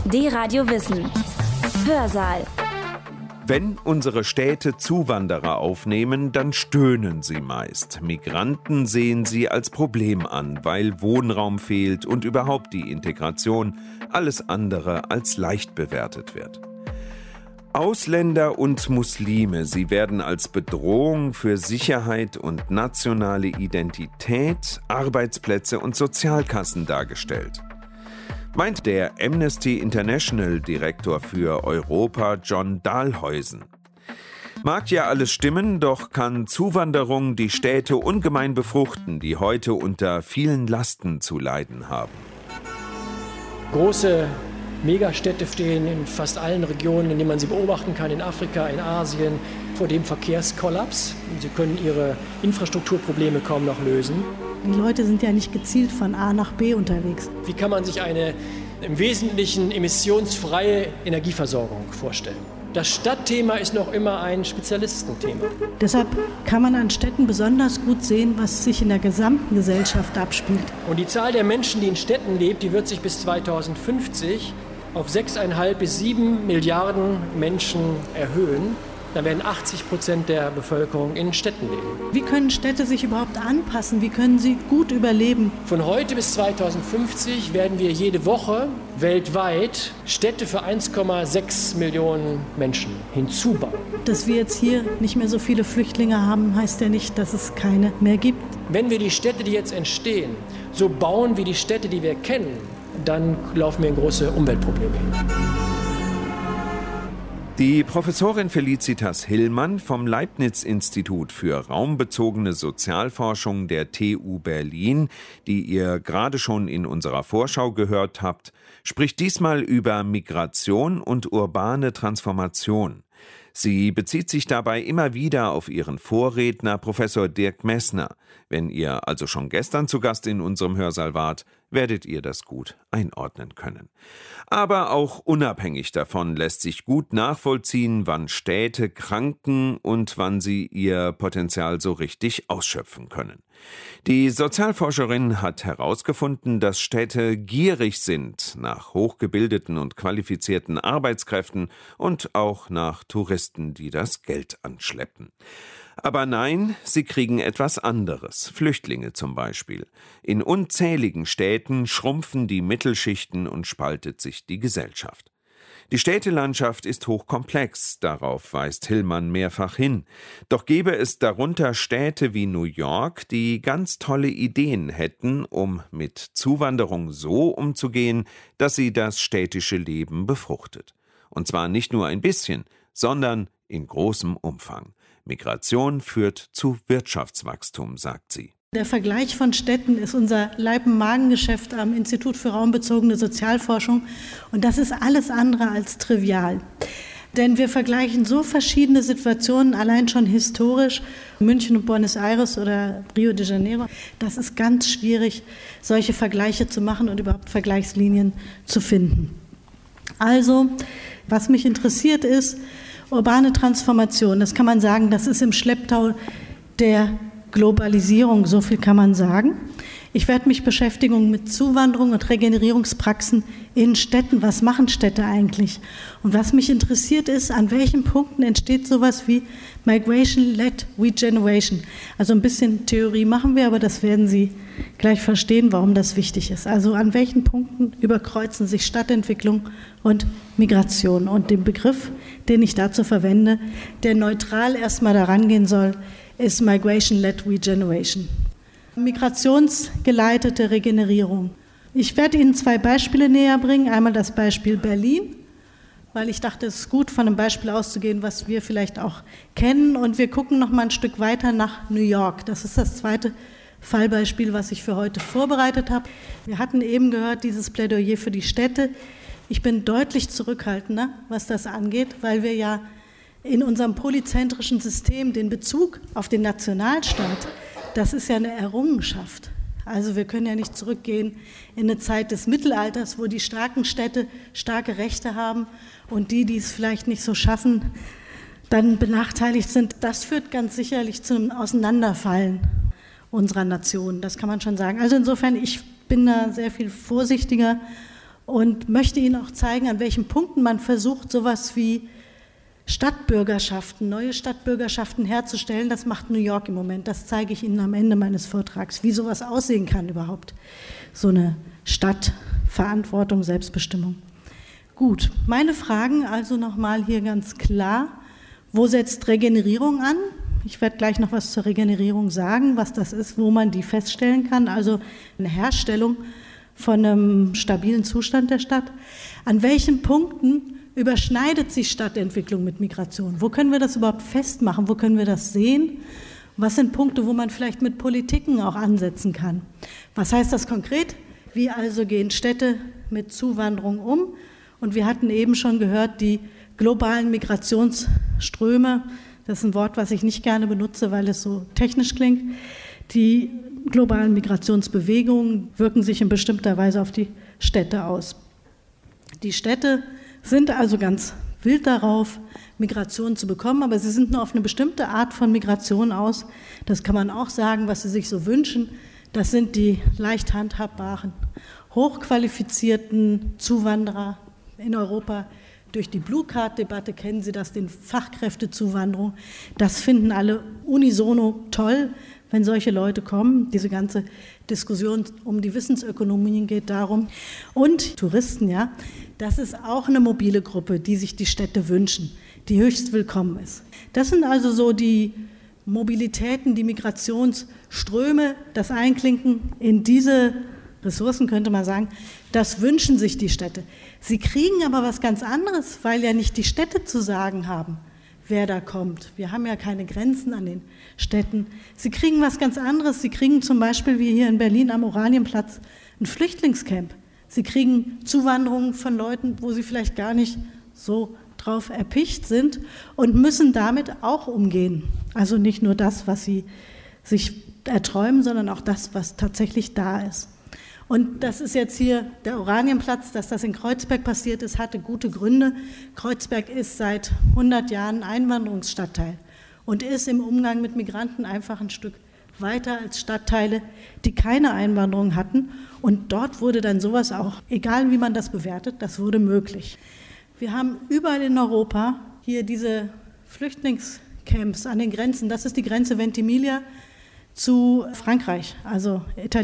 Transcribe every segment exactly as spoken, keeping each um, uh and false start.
D-Radio Wissen. Hörsaal. Wenn unsere Städte Zuwanderer aufnehmen, dann stöhnen sie meist. Migranten sehen sie als Problem an, weil Wohnraum fehlt und überhaupt die Integration alles andere als leicht bewertet wird. Ausländer und Muslime, sie werden als Bedrohung für Sicherheit und nationale Identität, Arbeitsplätze und Sozialkassen dargestellt. Meint der Amnesty International-Direktor für Europa John Dahlhäusen. Mag ja alles stimmen, doch kann Zuwanderung die Städte ungemein befruchten, die heute unter vielen Lasten zu leiden haben. Große Megastädte stehen in fast allen Regionen, in denen man sie beobachten kann, in Afrika, in Asien, vor dem Verkehrskollaps. Sie können ihre Infrastrukturprobleme kaum noch lösen. Die Leute sind ja nicht gezielt von A nach B unterwegs. Wie kann man sich eine im Wesentlichen emissionsfreie Energieversorgung vorstellen? Das Stadtthema ist noch immer ein Spezialistenthema. Deshalb kann man an Städten besonders gut sehen, was sich in der gesamten Gesellschaft abspielt. Und die Zahl der Menschen, die in Städten lebt, die wird sich bis zweitausendfünfzig auf sechs Komma fünf bis sieben Milliarden Menschen erhöhen. Dann werden achtzig Prozent der Bevölkerung in Städten leben. Wie können Städte sich überhaupt anpassen? Wie können sie gut überleben? Von heute bis zweitausendfünfzig werden wir jede Woche weltweit Städte für eins Komma sechs Millionen Menschen hinzubauen. Dass wir jetzt hier nicht mehr so viele Flüchtlinge haben, heißt ja nicht, dass es keine mehr gibt. Wenn wir die Städte, die jetzt entstehen, so bauen wie die Städte, die wir kennen, dann laufen wir in große Umweltprobleme hin. Die Professorin Felicitas Hillmann vom Leibniz-Institut für raumbezogene Sozialforschung der T U Berlin, die ihr gerade schon in unserer Vorschau gehört habt, spricht diesmal über Migration und urbane Transformation. Sie bezieht sich dabei immer wieder auf ihren Vorredner Professor Dirk Messner. Wenn ihr also schon gestern zu Gast in unserem Hörsaal wart, werdet ihr das gut einordnen können. Aber auch unabhängig davon lässt sich gut nachvollziehen, wann Städte kranken und wann sie ihr Potenzial so richtig ausschöpfen können. Die Sozialforscherin hat herausgefunden, dass Städte gierig sind nach hochgebildeten und qualifizierten Arbeitskräften und auch nach Touristen, die das Geld anschleppen. Aber nein, sie kriegen etwas anderes. Flüchtlinge zum Beispiel. In unzähligen Städten schrumpfen die Mittelschichten und spaltet sich die Gesellschaft. Die Städtelandschaft ist hochkomplex, darauf weist Hillmann mehrfach hin. Doch gäbe es darunter Städte wie New York, die ganz tolle Ideen hätten, um mit Zuwanderung so umzugehen, dass sie das städtische Leben befruchtet. Und zwar nicht nur ein bisschen, sondern in großem Umfang. Migration führt zu Wirtschaftswachstum, sagt sie. Der Vergleich von Städten ist unser Leib-Magen-Geschäft am Institut für raumbezogene Sozialforschung. Und das ist alles andere als trivial. Denn wir vergleichen so verschiedene Situationen, allein schon historisch, München und Buenos Aires oder Rio de Janeiro. Das ist ganz schwierig, solche Vergleiche zu machen und überhaupt Vergleichslinien zu finden. Also, was mich interessiert ist, urbane Transformation, das kann man sagen, das ist im Schlepptau der Globalisierung, so viel kann man sagen. Ich werde mich beschäftigen mit Zuwanderung und Regenerierungspraxen in Städten. Was machen Städte eigentlich? Und was mich interessiert ist, an welchen Punkten entsteht sowas wie Migration-led Regeneration. Also ein bisschen Theorie machen wir, aber das werden Sie gleich verstehen, warum das wichtig ist. Also an welchen Punkten überkreuzen sich Stadtentwicklung und Migration? Und den Begriff, den ich dazu verwende, der neutral erstmal daran gehen soll, ist Migration-led Regeneration. Migrationsgeleitete Regenerierung. Ich werde Ihnen zwei Beispiele näher bringen. Einmal das Beispiel Berlin, weil ich dachte, es ist gut, von einem Beispiel auszugehen, was wir vielleicht auch kennen. Und wir gucken noch mal ein Stück weiter nach New York. Das ist das zweite Fallbeispiel, was ich für heute vorbereitet habe. Wir hatten eben gehört, dieses Plädoyer für die Städte. Ich bin deutlich zurückhaltender, was das angeht, weil wir ja in unserem polyzentrischen System den Bezug auf den Nationalstaat, das ist ja eine Errungenschaft. Also wir können ja nicht zurückgehen in eine Zeit des Mittelalters, wo die starken Städte starke Rechte haben und die, die es vielleicht nicht so schaffen, dann benachteiligt sind. Das führt ganz sicherlich zu einem Auseinanderfallen unserer Nation, das kann man schon sagen. Also insofern, ich bin da sehr viel vorsichtiger und möchte Ihnen auch zeigen, an welchen Punkten man versucht, sowas wie Stadtbürgerschaften, neue Stadtbürgerschaften herzustellen. Das macht New York im Moment. Das zeige ich Ihnen am Ende meines Vortrags, wie sowas aussehen kann überhaupt. So eine Stadtverantwortung, Selbstbestimmung. Gut, meine Fragen also nochmal hier ganz klar. Wo setzt Regenerierung an? Ich werde gleich noch was zur Regenerierung sagen, was das ist, wo man die feststellen kann. Also eine Herstellung von einem stabilen Zustand der Stadt. An welchen Punkten überschneidet sich Stadtentwicklung mit Migration? Wo können wir das überhaupt festmachen? Wo können wir das sehen? Was sind Punkte, wo man vielleicht mit Politiken auch ansetzen kann? Was heißt das konkret? Wie also gehen Städte mit Zuwanderung um? Und wir hatten eben schon gehört, die globalen Migrationsströme, das ist ein Wort, was ich nicht gerne benutze, weil es so technisch klingt. Die globalen Migrationsbewegungen wirken sich in bestimmter Weise auf die Städte aus. Die Städte sind also ganz wild darauf, Migration zu bekommen, aber sie sind nur auf eine bestimmte Art von Migration aus. Das kann man auch sagen, was sie sich so wünschen. Das sind die leicht handhabbaren, hochqualifizierten Zuwanderer in Europa. Durch die Blue Card-Debatte kennen Sie das, den Fachkräftezuwanderung. Das finden alle unisono toll, wenn solche Leute kommen. Diese ganze Diskussion um die Wissensökonomien geht darum. Und Touristen, ja, das ist auch eine mobile Gruppe, die sich die Städte wünschen, die höchst willkommen ist. Das sind also so die Mobilitäten, die Migrationsströme, das Einklinken in diese Ressourcen, könnte man sagen, das wünschen sich die Städte. Sie kriegen aber was ganz anderes, weil ja nicht die Städte zu sagen haben, wer da kommt. Wir haben ja keine Grenzen an den Städten. Sie kriegen was ganz anderes. Sie kriegen zum Beispiel, wie hier in Berlin am Oranienplatz, ein Flüchtlingscamp. Sie kriegen Zuwanderungen von Leuten, wo sie vielleicht gar nicht so drauf erpicht sind und müssen damit auch umgehen. Also nicht nur das, was sie sich erträumen, sondern auch das, was tatsächlich da ist. Und das ist jetzt hier der Oranienplatz, dass das in Kreuzberg passiert ist, hatte gute Gründe. Kreuzberg ist seit hundert Jahren Einwanderungsstadtteil und ist im Umgang mit Migranten einfach ein Stück weiter als Stadtteile, die keine Einwanderung hatten. Und dort wurde dann sowas auch, egal wie man das bewertet, das wurde möglich. Wir haben überall in Europa hier diese Flüchtlingscamps an den Grenzen. Das ist die Grenze Ventimiglia zu Frankreich, also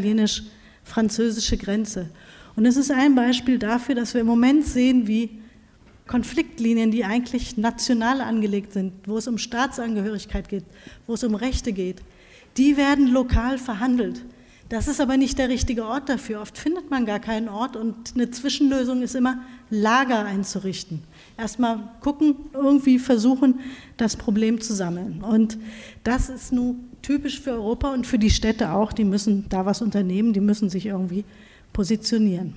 italienisch-französische Grenze. Und es ist ein Beispiel dafür, dass wir im Moment sehen, wie Konfliktlinien, die eigentlich national angelegt sind, wo es um Staatsangehörigkeit geht, wo es um Rechte geht, die werden lokal verhandelt. Das ist aber nicht der richtige Ort dafür. Oft findet man gar keinen Ort und eine Zwischenlösung ist immer, Lager einzurichten. Erstmal gucken, irgendwie versuchen, das Problem zu sammeln. Und das ist nun typisch für Europa und für die Städte auch. Die müssen da was unternehmen, die müssen sich irgendwie positionieren.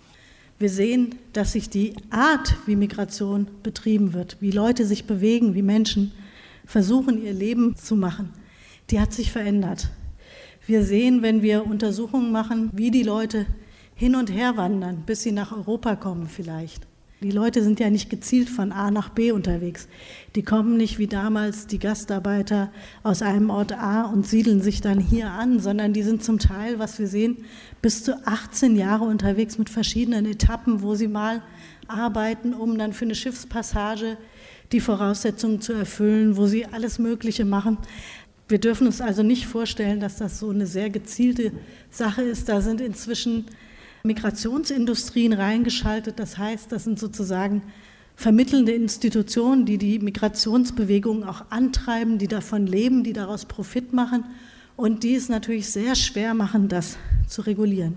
Wir sehen, dass sich die Art, wie Migration betrieben wird, wie Leute sich bewegen, wie Menschen versuchen, ihr Leben zu machen, die hat sich verändert. Wir sehen, wenn wir Untersuchungen machen, wie die Leute hin und her wandern, bis sie nach Europa kommen vielleicht. Die Leute sind ja nicht gezielt von A nach B unterwegs. Die kommen nicht wie damals die Gastarbeiter aus einem Ort A und siedeln sich dann hier an, sondern die sind zum Teil, was wir sehen, bis zu achtzehn Jahre unterwegs mit verschiedenen Etappen, wo sie mal arbeiten, um dann für eine Schiffspassage die Voraussetzungen zu erfüllen, wo sie alles Mögliche machen. Wir dürfen uns also nicht vorstellen, dass das so eine sehr gezielte Sache ist. Da sind inzwischen Migrationsindustrien reingeschaltet. Das heißt, das sind sozusagen vermittelnde Institutionen, die die Migrationsbewegungen auch antreiben, die davon leben, die daraus Profit machen und die es natürlich sehr schwer machen, das zu regulieren.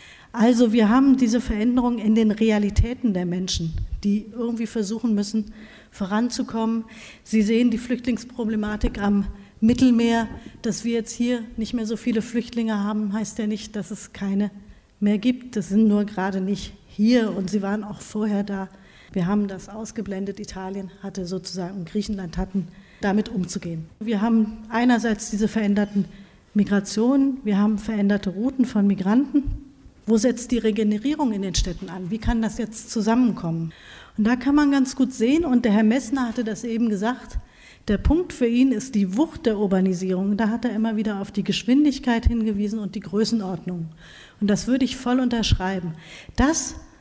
Also wir haben diese Veränderung in den Realitäten der Menschen, die irgendwie versuchen müssen, voranzukommen. Sie sehen die Flüchtlingsproblematik am Mittelmeer. Dass wir jetzt hier nicht mehr so viele Flüchtlinge haben, heißt ja nicht, dass es keine mehr gibt. Das sind nur gerade nicht hier und sie waren auch vorher da. Wir haben das ausgeblendet. Italien hatte sozusagen und Griechenland hatten, damit umzugehen. Wir haben einerseits diese veränderten Migrationen, wir haben veränderte Routen von Migranten. Wo setzt die Regenerierung in den Städten an? Wie kann das jetzt zusammenkommen? Und da kann man ganz gut sehen, und der Herr Messner hatte das eben gesagt, der Punkt für ihn ist die Wucht der Urbanisierung. Da hat er immer wieder auf die Geschwindigkeit hingewiesen und die Größenordnung. Und das würde ich voll unterschreiben. Das,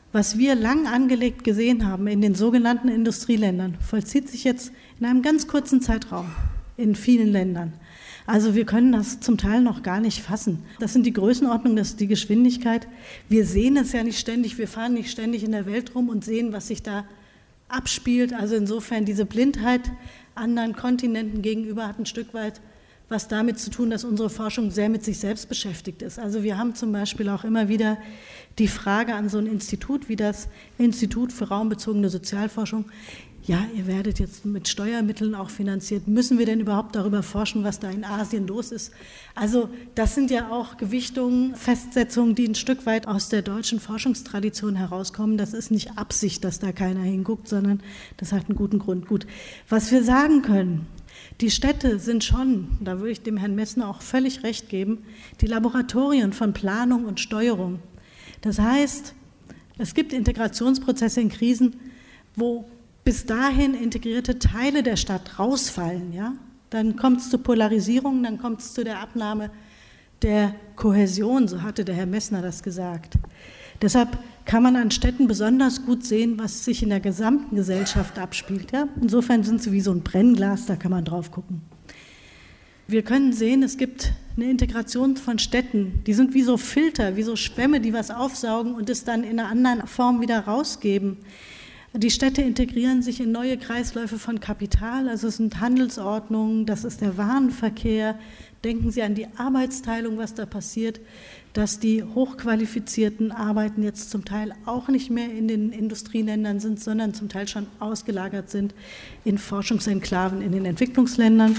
was wir lang angelegt gesehen haben in den sogenannten Industrieländern, vollzieht sich jetzt in einem ganz kurzen Zeitraum in vielen Ländern. Also wir können das zum Teil noch gar nicht fassen. Das sind die Größenordnungen, das ist die Geschwindigkeit. Wir sehen es ja nicht ständig, wir fahren nicht ständig in der Welt rum und sehen, was sich da abspielt. Also insofern diese Blindheit anderen Kontinenten gegenüber hat ein Stück weit was damit zu tun, dass unsere Forschung sehr mit sich selbst beschäftigt ist. Also wir haben zum Beispiel auch immer wieder die Frage an so ein Institut wie das Institut für raumbezogene Sozialforschung, ja, ihr werdet jetzt mit Steuermitteln auch finanziert, müssen wir denn überhaupt darüber forschen, was da in Asien los ist? Also das sind ja auch Gewichtungen, Festsetzungen, die ein Stück weit aus der deutschen Forschungstradition herauskommen. Das ist nicht Absicht, dass da keiner hinguckt, sondern das hat einen guten Grund. Gut, was wir sagen können, die Städte sind schon, da würde ich dem Herrn Messner auch völlig recht geben, die Laboratorien von Planung und Steuerung. Das heißt, es gibt Integrationsprozesse in Krisen, wo bis dahin integrierte Teile der Stadt rausfallen. Ja? Dann kommt es zur Polarisierung, dann kommt es zu der Abnahme der Kohäsion, so hatte der Herr Messner das gesagt. Deshalb kann man an Städten besonders gut sehen, was sich in der gesamten Gesellschaft abspielt. Ja? Insofern sind sie wie so ein Brennglas, da kann man drauf gucken. Wir können sehen, es gibt eine Integration von Städten, die sind wie so Filter, wie so Schwämme, die was aufsaugen und es dann in einer anderen Form wieder rausgeben. Die Städte integrieren sich in neue Kreisläufe von Kapital, also es sind Handelsordnungen, das ist der Warenverkehr. Denken Sie an die Arbeitsteilung, was da passiert, dass die hochqualifizierten Arbeiten jetzt zum Teil auch nicht mehr in den Industrieländern sind, sondern zum Teil schon ausgelagert sind in Forschungsenklaven in den Entwicklungsländern.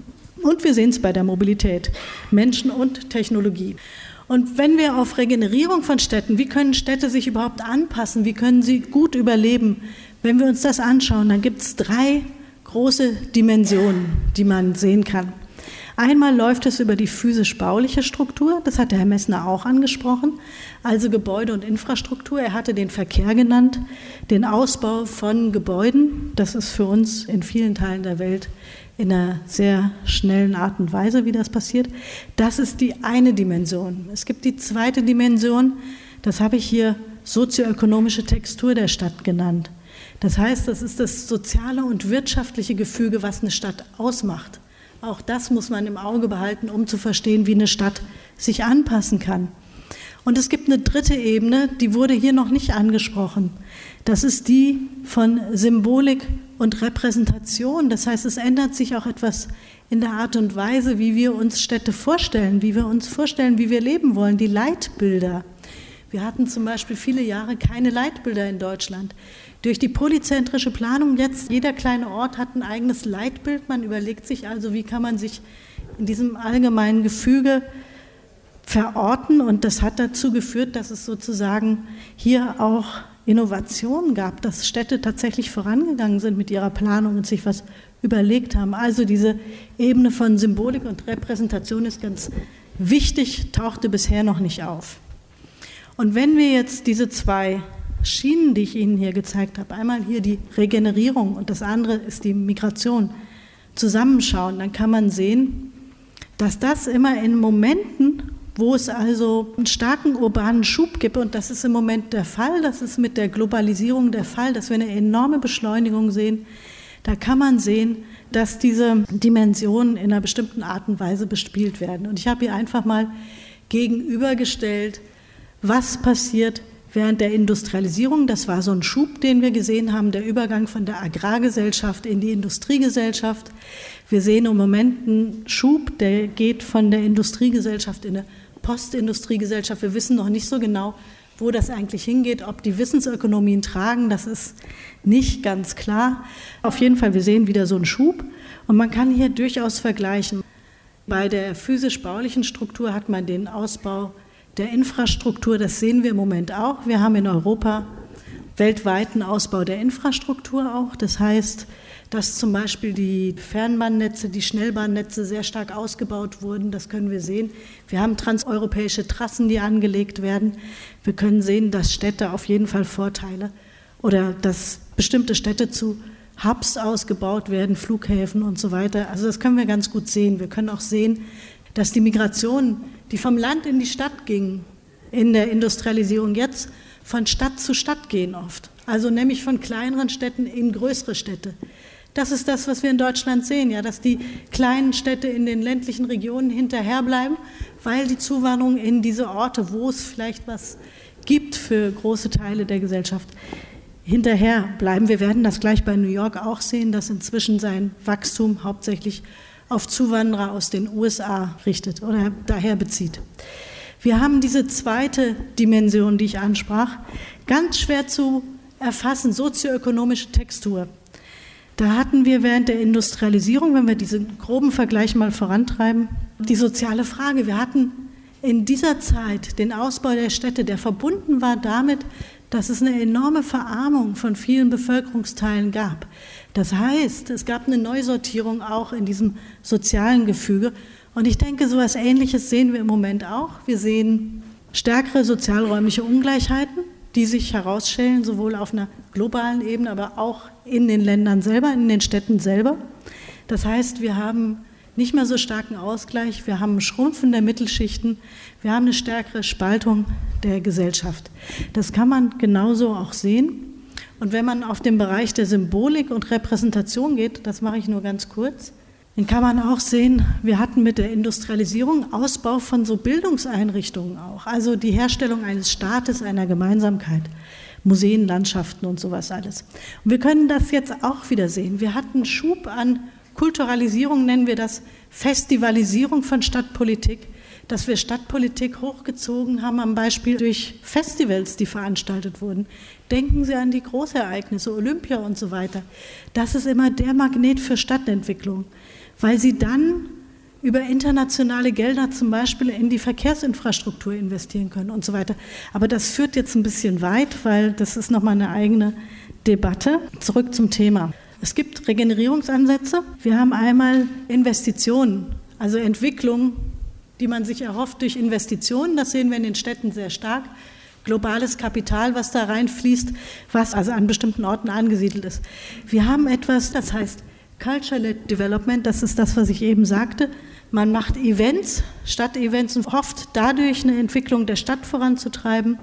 Und wir sehen es bei der Mobilität, Menschen und Technologie. Und wenn wir auf Regenerierung von Städten, wie können Städte sich überhaupt anpassen, wie können sie gut überleben, wenn wir uns das anschauen, dann gibt es drei große Dimensionen, die man sehen kann. Einmal läuft es über die physisch-bauliche Struktur, das hat der Herr Messner auch angesprochen, also Gebäude und Infrastruktur. Er hatte den Verkehr genannt, den Ausbau von Gebäuden. Das ist für uns in vielen Teilen der Welt in einer sehr schnellen Art und Weise, wie das passiert. Das ist die eine Dimension. Es gibt die zweite Dimension, das habe ich hier sozioökonomische Textur der Stadt genannt. Das heißt, das ist das soziale und wirtschaftliche Gefüge, was eine Stadt ausmacht. Auch das muss man im Auge behalten, um zu verstehen, wie eine Stadt sich anpassen kann. Und es gibt eine dritte Ebene, die wurde hier noch nicht angesprochen. Das ist die von Symbolik und Repräsentation. Das heißt, es ändert sich auch etwas in der Art und Weise, wie wir uns Städte vorstellen, wie wir uns vorstellen, wie wir leben wollen, die Leitbilder. Wir hatten zum Beispiel viele Jahre keine Leitbilder in Deutschland. Durch die polyzentrische Planung jetzt, jeder kleine Ort hat ein eigenes Leitbild. Man überlegt sich also, wie kann man sich in diesem allgemeinen Gefüge verorten. Und das hat dazu geführt, dass es sozusagen hier auch Innovationen gab, dass Städte tatsächlich vorangegangen sind mit ihrer Planung und sich was überlegt haben. Also diese Ebene von Symbolik und Repräsentation ist ganz wichtig, tauchte bisher noch nicht auf. Und wenn wir jetzt diese zwei Schienen, die ich Ihnen hier gezeigt habe, einmal hier die Regenerierung und das andere ist die Migration, zusammenschauen, dann kann man sehen, dass das immer in Momenten, wo es also einen starken urbanen Schub gibt, und das ist im Moment der Fall, das ist mit der Globalisierung der Fall, dass wir eine enorme Beschleunigung sehen, da kann man sehen, dass diese Dimensionen in einer bestimmten Art und Weise bespielt werden. Und ich habe hier einfach mal gegenübergestellt, was passiert während der Industrialisierung. Das war so ein Schub, den wir gesehen haben, der Übergang von der Agrargesellschaft in die Industriegesellschaft. Wir sehen im Moment einen Schub, der geht von der Industriegesellschaft in eine Postindustriegesellschaft. Wir wissen noch nicht so genau, wo das eigentlich hingeht, ob die Wissensökonomien tragen, das ist nicht ganz klar. Auf jeden Fall, wir sehen wieder so einen Schub und man kann hier durchaus vergleichen. Bei der physisch-baulichen Struktur hat man den Ausbau der Infrastruktur, das sehen wir im Moment auch. Wir haben in Europa weltweiten Ausbau der Infrastruktur auch. Das heißt, dass zum Beispiel die Fernbahnnetze, die Schnellbahnnetze sehr stark ausgebaut wurden. Das können wir sehen. Wir haben transeuropäische Trassen, die angelegt werden. Wir können sehen, dass Städte auf jeden Fall Vorteile oder dass bestimmte Städte zu Hubs ausgebaut werden, Flughäfen und so weiter. Also das können wir ganz gut sehen. Wir können auch sehen, dass die Migration, die vom Land in die Stadt ging, in der Industrialisierung jetzt von Stadt zu Stadt gehen oft. Also nämlich von kleineren Städten in größere Städte. Das ist das, was wir in Deutschland sehen, ja, dass die kleinen Städte in den ländlichen Regionen hinterherbleiben, weil die Zuwanderung in diese Orte, wo es vielleicht was gibt für große Teile der Gesellschaft, hinterherbleiben. Wir werden das gleich bei New York auch sehen, dass inzwischen sein Wachstum hauptsächlich auf Zuwanderer aus den U S A richtet oder daher bezieht. Wir haben diese zweite Dimension, die ich ansprach, ganz schwer zu erfassen, sozioökonomische Textur. Da hatten wir während der Industrialisierung, wenn wir diesen groben Vergleich mal vorantreiben, die soziale Frage. Wir hatten in dieser Zeit den Ausbau der Städte, der verbunden war damit, dass es eine enorme Verarmung von vielen Bevölkerungsteilen gab. Das heißt, es gab eine Neusortierung auch in diesem sozialen Gefüge. Und ich denke, so etwas Ähnliches sehen wir im Moment auch. Wir sehen stärkere sozialräumliche Ungleichheiten, die sich herausstellen, sowohl auf einer globalen Ebene, aber auch in den Ländern selber, in den Städten selber. Das heißt, wir haben nicht mehr so starken Ausgleich, wir haben ein Schrumpfen der Mittelschichten, wir haben eine stärkere Spaltung der Gesellschaft. Das kann man genauso auch sehen. Und wenn man auf den Bereich der Symbolik und Repräsentation geht, das mache ich nur ganz kurz, dann kann man auch sehen, wir hatten mit der Industrialisierung Ausbau von so Bildungseinrichtungen auch, also die Herstellung eines Staates, einer Gemeinsamkeit, Museen, Landschaften und sowas alles. Und wir können das jetzt auch wieder sehen. Wir hatten Schub an Kulturalisierung, nennen wir das, Festivalisierung von Stadtpolitik, dass wir Stadtpolitik hochgezogen haben am Beispiel durch Festivals, die veranstaltet wurden. Denken Sie an die Großereignisse, Olympia und so weiter. Das ist immer der Magnet für Stadtentwicklung, weil sie dann über internationale Gelder zum Beispiel in die Verkehrsinfrastruktur investieren können und so weiter. Aber das führt jetzt ein bisschen weit, weil das ist nochmal eine eigene Debatte. Zurück zum Thema. Es gibt Regenerierungsansätze. Wir haben einmal Investitionen, also Entwicklung, die man sich erhofft durch Investitionen. Das sehen wir in den Städten sehr stark. Globales Kapital, was da reinfließt, was also an bestimmten Orten angesiedelt ist. Wir haben etwas, das heißt Culture-led Development, das ist das, was ich eben sagte. Man macht Events, Stadtevents und hofft dadurch eine Entwicklung der Stadt voranzutreiben.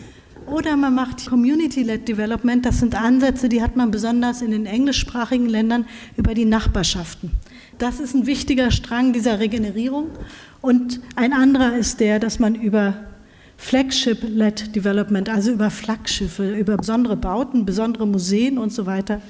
Oder man macht Community-led Development, das sind Ansätze, die hat man besonders in den englischsprachigen Ländern über die Nachbarschaften. Das ist ein wichtiger Strang dieser Regenerierung. Und ein anderer ist der, dass man über Flagship-led Development, also über Flaggschiffe, über besondere Bauten, besondere Museen und so weiter,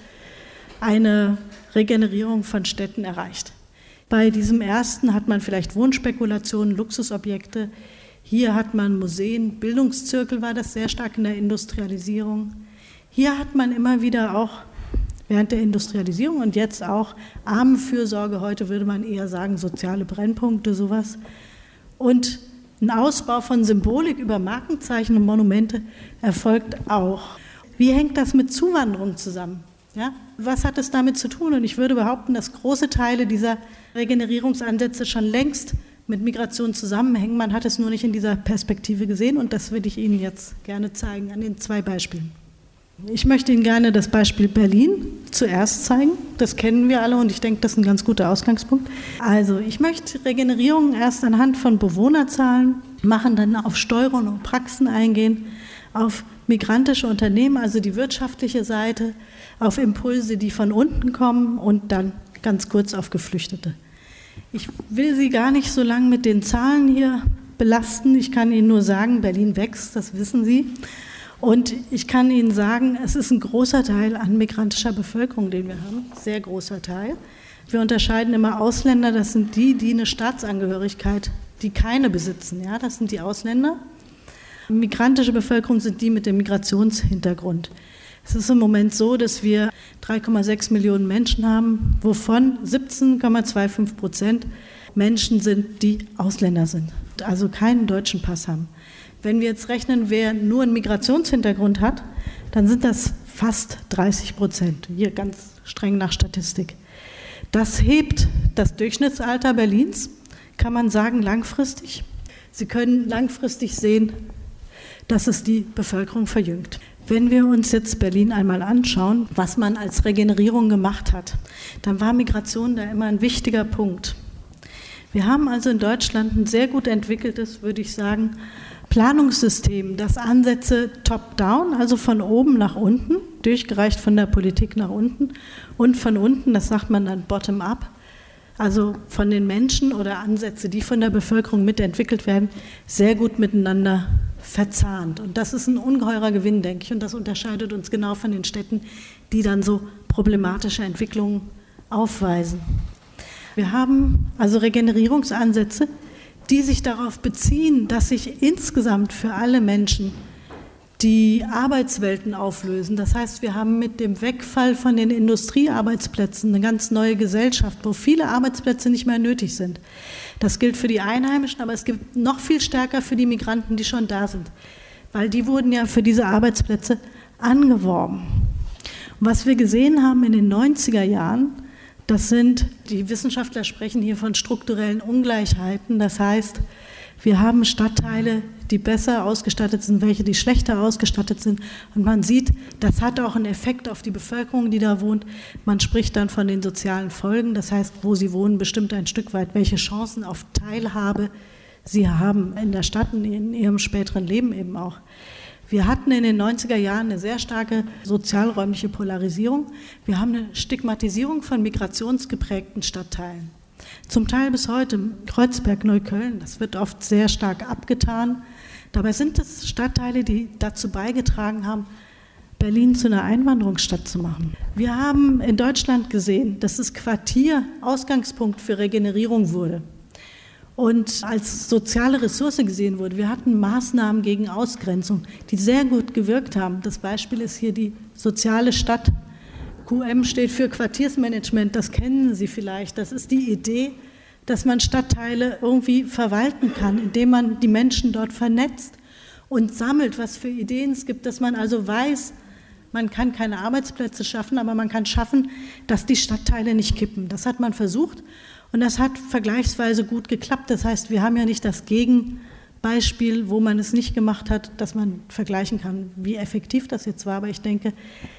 eine Regenerierung von Städten erreicht. Bei diesem ersten hat man vielleicht Wohnspekulationen, Luxusobjekte. Hier hat man Museen, Bildungszirkel war das sehr stark in der Industrialisierung. Hier hat man immer wieder auch während der Industrialisierung und jetzt auch Armenfürsorge, heute würde man eher sagen soziale Brennpunkte, sowas. Und ein Ausbau von Symbolik über Markenzeichen und Monumente erfolgt auch. Wie hängt das mit Zuwanderung zusammen? Ja? Was hat es damit zu tun? Und ich würde behaupten, dass große Teile dieser Regenerierungsansätze schon längst mit Migration zusammenhängen. Man hat es nur nicht in dieser Perspektive gesehen und das würde ich Ihnen jetzt gerne zeigen an den zwei Beispielen. Ich möchte Ihnen gerne das Beispiel Berlin zuerst zeigen. Das kennen wir alle und ich denke, das ist ein ganz guter Ausgangspunkt. Also ich möchte Regenerierung erst anhand von Bewohnerzahlen machen, dann auf Steuerung und Praxen eingehen, auf migrantische Unternehmen, also die wirtschaftliche Seite, auf Impulse, die von unten kommen und dann ganz kurz auf Geflüchtete. Ich will Sie gar nicht so lange mit den Zahlen hier belasten. Ich kann Ihnen nur sagen, Berlin wächst, das wissen Sie. Und ich kann Ihnen sagen, es ist ein großer Teil an migrantischer Bevölkerung, den wir haben, sehr großer Teil. Wir unterscheiden immer Ausländer, das sind die, die eine Staatsangehörigkeit, die keine besitzen, ja, das sind die Ausländer. Migrantische Bevölkerung sind die mit dem Migrationshintergrund. Es ist im Moment so, dass wir drei Komma sechs Millionen Menschen haben, wovon siebzehn Komma fünfundzwanzig Prozent Menschen sind, die Ausländer sind, also keinen deutschen Pass haben. Wenn wir jetzt rechnen, wer nur einen Migrationshintergrund hat, dann sind das fast dreißig Prozent, hier ganz streng nach Statistik. Das hebt das Durchschnittsalter Berlins, kann man sagen, langfristig. Sie können langfristig sehen, dass es die Bevölkerung verjüngt. Wenn wir uns jetzt Berlin einmal anschauen, was man als Regenerierung gemacht hat, dann war Migration da immer ein wichtiger Punkt. Wir haben also in Deutschland ein sehr gut entwickeltes, würde ich sagen, Planungssystem, das Ansätze top-down, also von oben nach unten, durchgereicht von der Politik nach unten und von unten, das sagt man dann bottom-up, also von den Menschen oder Ansätze, die von der Bevölkerung mitentwickelt werden, sehr gut miteinander verzahnt. Und das ist ein ungeheurer Gewinn, denke ich, und das unterscheidet uns genau von den Städten, die dann so problematische Entwicklungen aufweisen. Wir haben also Regenerierungsansätze, die sich darauf beziehen, dass sich insgesamt für alle Menschen die Arbeitswelten auflösen. Das heißt, wir haben mit dem Wegfall von den Industriearbeitsplätzen eine ganz neue Gesellschaft, wo viele Arbeitsplätze nicht mehr nötig sind. Das gilt für die Einheimischen, aber es gilt noch viel stärker für die Migranten, die schon da sind, weil die wurden ja für diese Arbeitsplätze angeworben. Und was wir gesehen haben in den neunziger Jahren, das sind, die Wissenschaftler sprechen hier von strukturellen Ungleichheiten, das heißt, wir haben Stadtteile, die besser ausgestattet sind, welche, die schlechter ausgestattet sind. Und man sieht, das hat auch einen Effekt auf die Bevölkerung, die da wohnt. Man spricht dann von den sozialen Folgen, das heißt, wo sie wohnen, bestimmt ein Stück weit, welche Chancen auf Teilhabe sie haben in der Stadt und in ihrem späteren Leben eben auch. Wir hatten in den neunziger Jahren eine sehr starke sozialräumliche Polarisierung. Wir haben eine Stigmatisierung von migrationsgeprägten Stadtteilen. Zum Teil bis heute, Kreuzberg, Neukölln, das wird oft sehr stark abgetan. Dabei sind es Stadtteile, die dazu beigetragen haben, Berlin zu einer Einwanderungsstadt zu machen. Wir haben in Deutschland gesehen, dass das Quartier Ausgangspunkt für Regenerierung wurde und als soziale Ressource gesehen wurde. Wir hatten Maßnahmen gegen Ausgrenzung, die sehr gut gewirkt haben. Das Beispiel ist hier die soziale Stadt. Q M steht für Quartiersmanagement, das kennen Sie vielleicht. Das ist die Idee, dass man Stadtteile irgendwie verwalten kann, indem man die Menschen dort vernetzt und sammelt, was für Ideen es gibt, dass man also weiß, man kann keine Arbeitsplätze schaffen, aber man kann schaffen, dass die Stadtteile nicht kippen. Das hat man versucht und das hat vergleichsweise gut geklappt. Das heißt, wir haben ja nicht das Gegenbeispiel, wo man es nicht gemacht hat, dass man vergleichen kann, wie effektiv das jetzt war. Aber ich denke,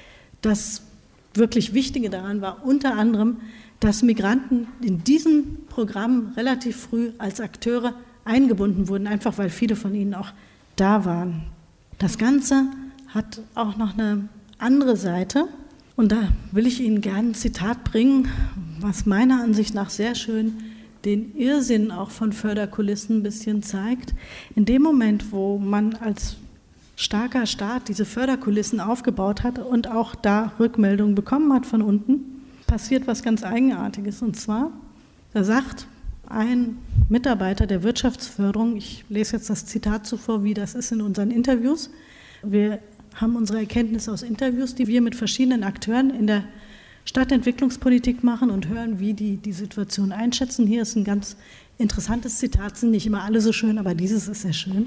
dass wirklich Wichtige daran war unter anderem, dass Migranten in diesem Programm relativ früh als Akteure eingebunden wurden, einfach weil viele von ihnen auch da waren. Das Ganze hat auch noch eine andere Seite und da will ich Ihnen gerne ein Zitat bringen, was meiner Ansicht nach sehr schön den Irrsinn auch von Förderkulissen ein bisschen zeigt. In dem Moment, wo man als starker Staat diese Förderkulissen aufgebaut hat und auch da Rückmeldungen bekommen hat von unten, passiert was ganz Eigenartiges. Und zwar, da sagt ein Mitarbeiter der Wirtschaftsförderung, ich lese jetzt das Zitat zuvor, wie das ist in unseren Interviews. Wir haben unsere Erkenntnisse aus Interviews, die wir mit verschiedenen Akteuren in der Stadtentwicklungspolitik machen und hören, wie die die Situation einschätzen. Hier ist ein ganz interessantes Zitat, sind nicht immer alle so schön, aber dieses ist sehr schön.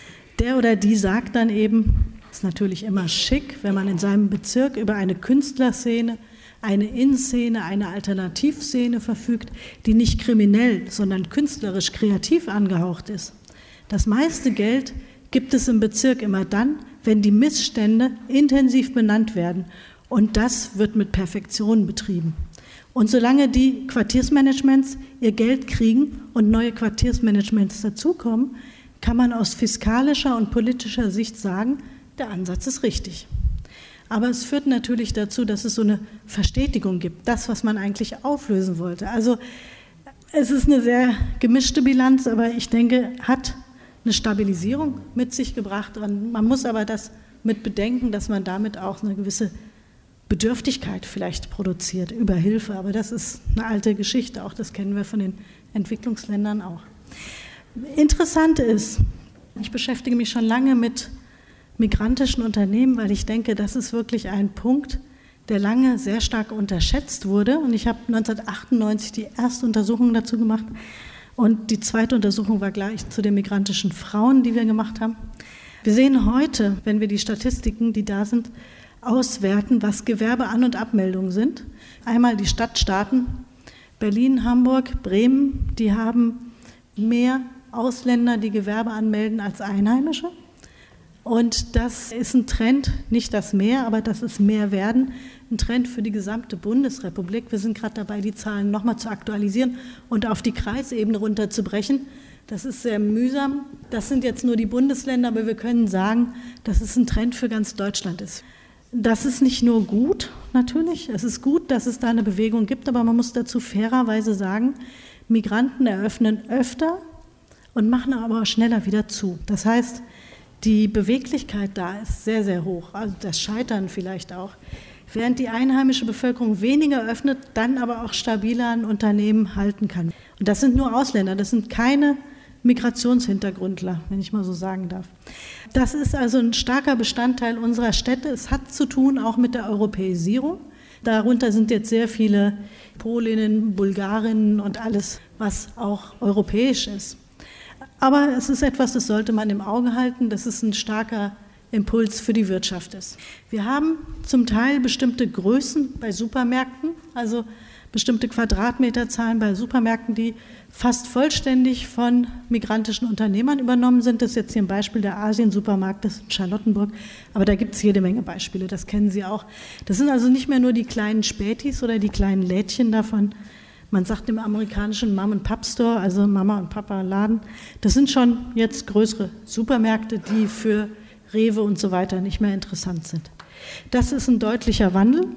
Der oder die sagt dann eben, ist natürlich immer schick, wenn man in seinem Bezirk über eine Künstlerszene, eine In-Szene, eine Alternativszene verfügt, die nicht kriminell, sondern künstlerisch kreativ angehaucht ist. Das meiste Geld gibt es im Bezirk immer dann, wenn die Missstände intensiv benannt werden. Und das wird mit Perfektion betrieben. Und solange die Quartiersmanagements ihr Geld kriegen und neue Quartiersmanagements dazukommen, kann man aus fiskalischer und politischer Sicht sagen, der Ansatz ist richtig. Aber es führt natürlich dazu, dass es so eine Verstetigung gibt, das, was man eigentlich auflösen wollte. Also es ist eine sehr gemischte Bilanz, aber ich denke, hat eine Stabilisierung mit sich gebracht. Und man muss aber das mit bedenken, dass man damit auch eine gewisse Bedürftigkeit vielleicht produziert über Hilfe. Aber das ist eine alte Geschichte, auch das kennen wir von den Entwicklungsländern auch. Interessant ist, ich beschäftige mich schon lange mit migrantischen Unternehmen, weil ich denke, das ist wirklich ein Punkt, der lange sehr stark unterschätzt wurde. Und ich habe neunzehnhundertachtundneunzig die erste Untersuchung dazu gemacht und die zweite Untersuchung war gleich zu den migrantischen Frauen, die wir gemacht haben. Wir sehen heute, wenn wir die Statistiken, die da sind, auswerten, was Gewerbean- und Abmeldungen sind. Einmal die Stadtstaaten, Berlin, Hamburg, Bremen, die haben mehr Ausländer, die Gewerbe anmelden, als Einheimische. Und das ist ein Trend, nicht das mehr, aber das ist mehr werden, ein Trend für die gesamte Bundesrepublik. Wir sind gerade dabei, die Zahlen nochmal zu aktualisieren und auf die Kreisebene runterzubrechen, Das ist sehr mühsam. Das sind jetzt nur die Bundesländer, aber wir können sagen, dass es ein Trend für ganz Deutschland ist. Das ist nicht nur gut, natürlich. Es ist gut, dass es da eine Bewegung gibt, aber man muss dazu fairerweise sagen, Migranten eröffnen öfter und machen aber auch schneller wieder zu. Das heißt, die Beweglichkeit da ist sehr, sehr hoch, also das Scheitern vielleicht auch. Während die einheimische Bevölkerung weniger öffnet, dann aber auch stabiler ein Unternehmen halten kann. Und das sind nur Ausländer, das sind keine Migrationshintergrundler, wenn ich mal so sagen darf. Das ist also ein starker Bestandteil unserer Städte. Es hat zu tun auch mit der Europäisierung. Darunter sind jetzt sehr viele Polinnen, Bulgarinnen und alles, was auch europäisch ist. Aber es ist etwas, das sollte man im Auge halten, dass es ein starker Impuls für die Wirtschaft ist. Wir haben zum Teil bestimmte Größen bei Supermärkten, also bestimmte Quadratmeterzahlen bei Supermärkten, die fast vollständig von migrantischen Unternehmern übernommen sind. Das ist jetzt hier ein Beispiel der Asien-Supermarkt, das ist in Charlottenburg, aber da gibt es jede Menge Beispiele, das kennen Sie auch. Das sind also nicht mehr nur die kleinen Spätis oder die kleinen Lädchen davon. Man sagt im amerikanischen Mom-and-Pop-Store, also Mama und Papa Laden, das sind schon jetzt größere Supermärkte, die für Rewe und so weiter nicht mehr interessant sind. Das ist ein deutlicher Wandel.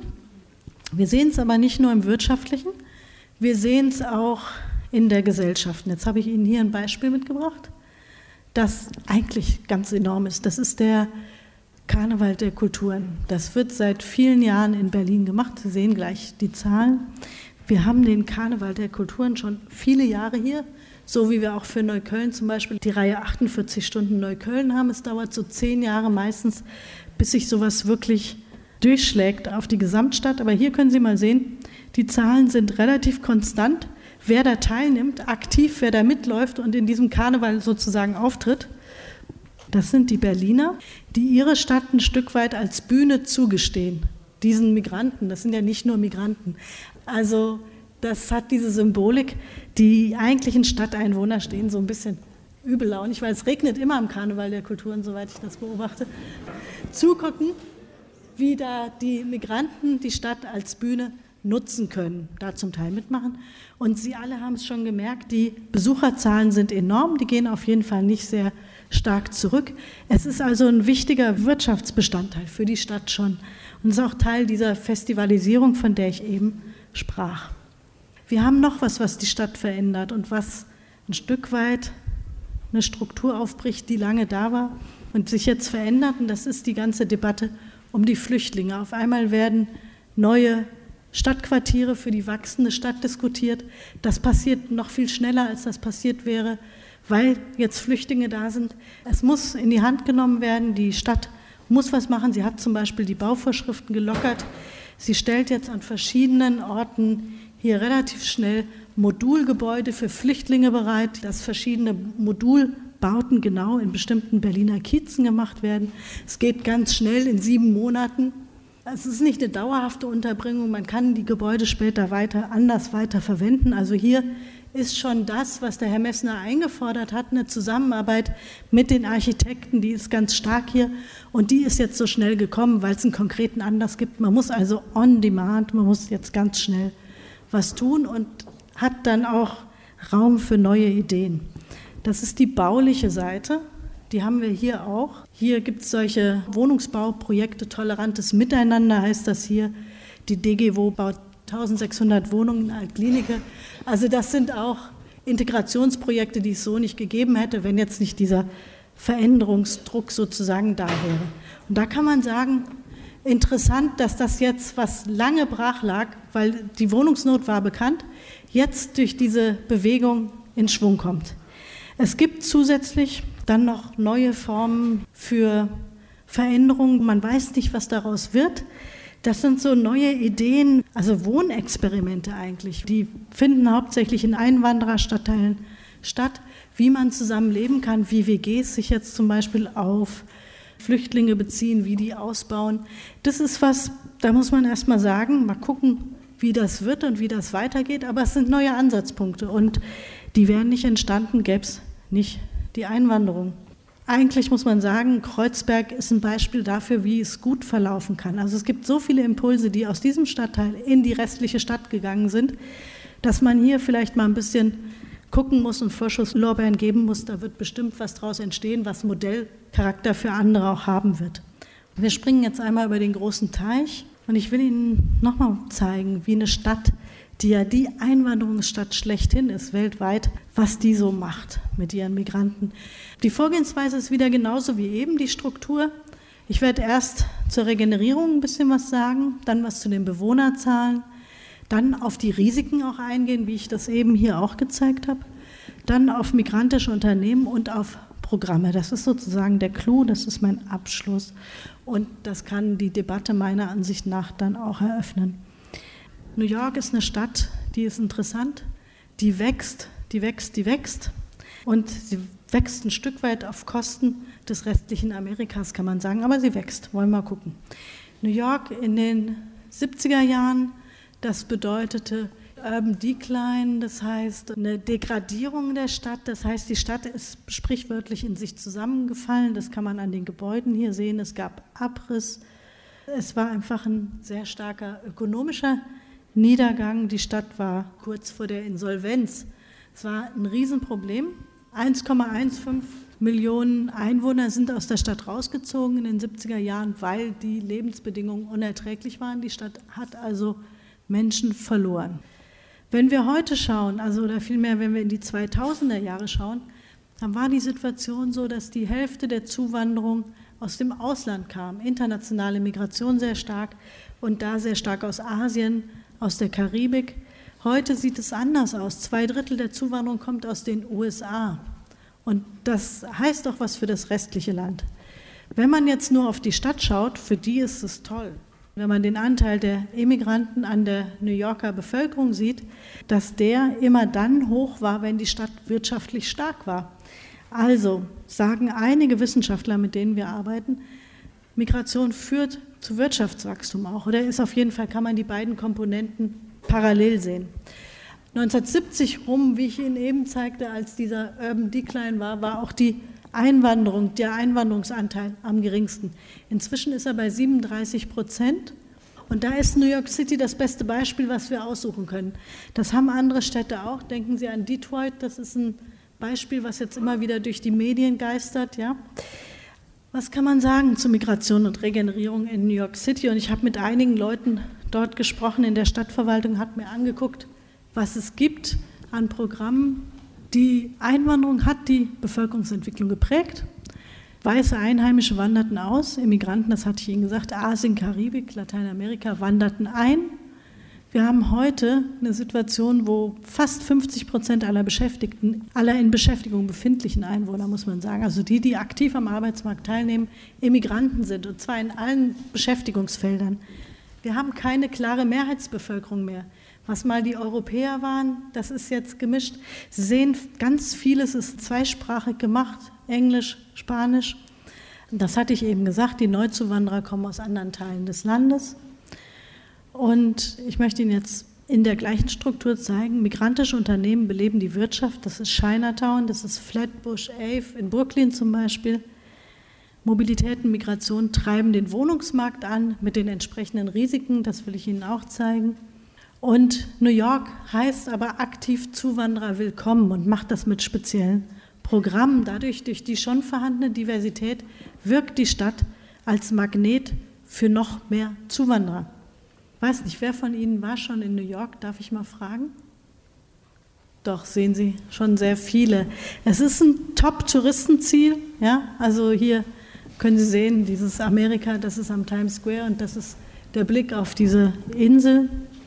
Wir sehen es aber nicht nur im Wirtschaftlichen, wir sehen es auch in der Gesellschaft. Jetzt habe ich Ihnen hier ein Beispiel mitgebracht, das eigentlich ganz enorm ist. Das ist der Karneval der Kulturen. Das wird seit vielen Jahren in Berlin gemacht. Sie sehen gleich die Zahlen. Wir haben den Karneval der Kulturen schon viele Jahre hier, so wie wir auch für Neukölln zum Beispiel die Reihe achtundvierzig Stunden Neukölln haben. Es dauert so zehn Jahre meistens, bis sich sowas wirklich durchschlägt auf die Gesamtstadt. Aber hier können Sie mal sehen, die Zahlen sind relativ konstant. Wer da teilnimmt, aktiv, wer da mitläuft und in diesem Karneval sozusagen auftritt, das sind die Berliner, die ihre Stadt ein Stück weit als Bühne zugestehen. Diesen Migranten, das sind ja nicht nur Migranten. Also das hat diese Symbolik, die eigentlichen Stadteinwohner stehen so ein bisschen übellaunig, weil es regnet immer am Karneval der Kulturen, soweit ich das beobachte. Zugucken, wie da die Migranten die Stadt als Bühne nutzen können, da zum Teil mitmachen. Und Sie alle haben es schon gemerkt, die Besucherzahlen sind enorm, die gehen auf jeden Fall nicht sehr stark zurück. Es ist also ein wichtiger Wirtschaftsbestandteil für die Stadt schon und ist auch Teil dieser Festivalisierung, von der ich eben sprach. Wir haben noch was, was die Stadt verändert und was ein Stück weit eine Struktur aufbricht, die lange da war und sich jetzt verändert, und das ist die ganze Debatte um die Flüchtlinge. Auf einmal werden neue Stadtquartiere für die wachsende Stadt diskutiert. Das passiert noch viel schneller, als das passiert wäre, weil jetzt Flüchtlinge da sind. Es muss in die Hand genommen werden, die Stadt muss was machen. Sie hat zum Beispiel die Bauvorschriften gelockert. Sie stellt jetzt an verschiedenen Orten hier relativ schnell Modulgebäude für Flüchtlinge bereit, dass verschiedene Modulbauten genau in bestimmten Berliner Kiezen gemacht werden. Es geht ganz schnell in sieben Monaten. Es ist nicht eine dauerhafte Unterbringung, man kann die Gebäude später weiter anders weiter verwenden. Also hier ist schon das, was der Herr Messner eingefordert hat, eine Zusammenarbeit mit den Architekten, die ist ganz stark hier und die ist jetzt so schnell gekommen, weil es einen konkreten Anlass gibt. Man muss also on demand, man muss jetzt ganz schnell was tun und hat dann auch Raum für neue Ideen. Das ist die bauliche Seite. Die haben wir hier auch. Hier gibt es solche Wohnungsbauprojekte, tolerantes Miteinander heißt das hier. Die D G W O baut eintausendsechshundert Wohnungen in Altklinike. Also das sind auch Integrationsprojekte, die es so nicht gegeben hätte, wenn jetzt nicht dieser Veränderungsdruck sozusagen da wäre. Und da kann man sagen, interessant, dass das jetzt, was lange brach lag, weil die Wohnungsnot war bekannt, jetzt durch diese Bewegung in Schwung kommt. Es gibt zusätzlich dann noch neue Formen für Veränderungen. Man weiß nicht, was daraus wird. Das sind so neue Ideen, also Wohnexperimente eigentlich. Die finden hauptsächlich in Einwandererstadtteilen statt, wie man zusammen leben kann, wie W Gs sich jetzt zum Beispiel auf Flüchtlinge beziehen, wie die ausbauen. Das ist was, da muss man erst mal sagen, mal gucken, wie das wird und wie das weitergeht. Aber es sind neue Ansatzpunkte und die wären nicht entstanden, gäbe es nicht die Einwanderung. Eigentlich muss man sagen, Kreuzberg ist ein Beispiel dafür, wie es gut verlaufen kann. Also es gibt so viele Impulse, die aus diesem Stadtteil in die restliche Stadt gegangen sind, dass man hier vielleicht mal ein bisschen gucken muss und Vorschusslorbeeren geben muss. Da wird bestimmt was daraus entstehen, was Modellcharakter für andere auch haben wird. Wir springen jetzt einmal über den großen Teich und ich will Ihnen nochmal zeigen, wie eine Stadt, die ja die Einwanderungsstadt schlechthin ist weltweit, was die so macht mit ihren Migranten. Die Vorgehensweise ist wieder genauso wie eben die Struktur. Ich werde erst zur Regenerierung ein bisschen was sagen, dann was zu den Bewohnerzahlen, dann auf die Risiken auch eingehen, wie ich das eben hier auch gezeigt habe, dann auf migrantische Unternehmen und auf Programme. Das ist sozusagen der Clou, das ist mein Abschluss und das kann die Debatte meiner Ansicht nach dann auch eröffnen. New York ist eine Stadt, die ist interessant, die wächst, die wächst, die wächst und sie wächst ein Stück weit auf Kosten des restlichen Amerikas, kann man sagen, aber sie wächst, wollen wir mal gucken. New York in den siebziger Jahren, das bedeutete Urban Decline, das heißt eine Degradierung der Stadt, das heißt die Stadt ist sprichwörtlich in sich zusammengefallen, das kann man an den Gebäuden hier sehen, es gab Abriss, es war einfach ein sehr starker ökonomischer Niedergang, die Stadt war kurz vor der Insolvenz. Es war ein Riesenproblem. eins Komma fünfzehn Millionen Einwohner sind aus der Stadt rausgezogen in den siebziger Jahren, weil die Lebensbedingungen unerträglich waren. Die Stadt hat also Menschen verloren. Wenn wir heute schauen, also oder vielmehr, wenn wir in die zweitausender Jahre schauen, dann war die Situation so, dass die Hälfte der Zuwanderung aus dem Ausland kam. Internationale Migration sehr stark und da sehr stark aus Asien, aus der Karibik. Heute sieht es anders aus. Zwei Drittel der Zuwanderung kommt aus den U S A. Und das heißt doch was für das restliche Land. Wenn man jetzt nur auf die Stadt schaut, für die ist es toll. Wenn man den Anteil der Immigranten an der New Yorker Bevölkerung sieht, dass der immer dann hoch war, wenn die Stadt wirtschaftlich stark war. Also sagen einige Wissenschaftler, mit denen wir arbeiten, Migration führt zu Wirtschaftswachstum auch, oder ist auf jeden Fall, kann man die beiden Komponenten parallel sehen. neunzehnhundertsiebzig rum, wie ich Ihnen eben zeigte, als dieser Urban Decline war, war auch die Einwanderung, der Einwanderungsanteil am geringsten. Inzwischen ist er bei siebenunddreißig Prozent und da ist New York City das beste Beispiel, was wir aussuchen können. Das haben andere Städte auch. Denken Sie an Detroit, das ist ein Beispiel, was jetzt immer wieder durch die Medien geistert, ja. Was kann man sagen zu Migration und Regenerierung in New York City? Und ich habe mit einigen Leuten dort gesprochen in der Stadtverwaltung, habe mir angeguckt, was es gibt an Programmen. Die Einwanderung hat die Bevölkerungsentwicklung geprägt. Weiße Einheimische wanderten aus, Immigranten, das hatte ich Ihnen gesagt, Asien, Karibik, Lateinamerika wanderten ein. Wir haben heute eine Situation, wo fast fünfzig Prozent aller Beschäftigten, aller in Beschäftigung befindlichen Einwohner, muss man sagen, also die, die aktiv am Arbeitsmarkt teilnehmen, Immigranten sind, und zwar in allen Beschäftigungsfeldern. Wir haben keine klare Mehrheitsbevölkerung mehr. Was mal die Europäer waren, das ist jetzt gemischt. Sie sehen, ganz vieles ist zweisprachig gemacht, Englisch, Spanisch. Das hatte ich eben gesagt, die Neuzuwanderer kommen aus anderen Teilen des Landes. Und ich möchte Ihnen jetzt in der gleichen Struktur zeigen, migrantische Unternehmen beleben die Wirtschaft, das ist Chinatown, das ist Flatbush Ave in Brooklyn zum Beispiel. Mobilität und Migration treiben den Wohnungsmarkt an mit den entsprechenden Risiken, das will ich Ihnen auch zeigen. Und New York heißt aber aktiv Zuwanderer willkommen und macht das mit speziellen Programmen. Dadurch, durch die schon vorhandene Diversität, wirkt die Stadt als Magnet für noch mehr Zuwanderer. Ich weiß nicht, wer von Ihnen war schon in New York, darf ich mal fragen? Doch, sehen Sie, schon sehr viele. Es ist ein Top-Touristenziel, ja, also hier können Sie sehen, dieses Amerika, das ist am Times Square und das ist der Blick auf diese Insel.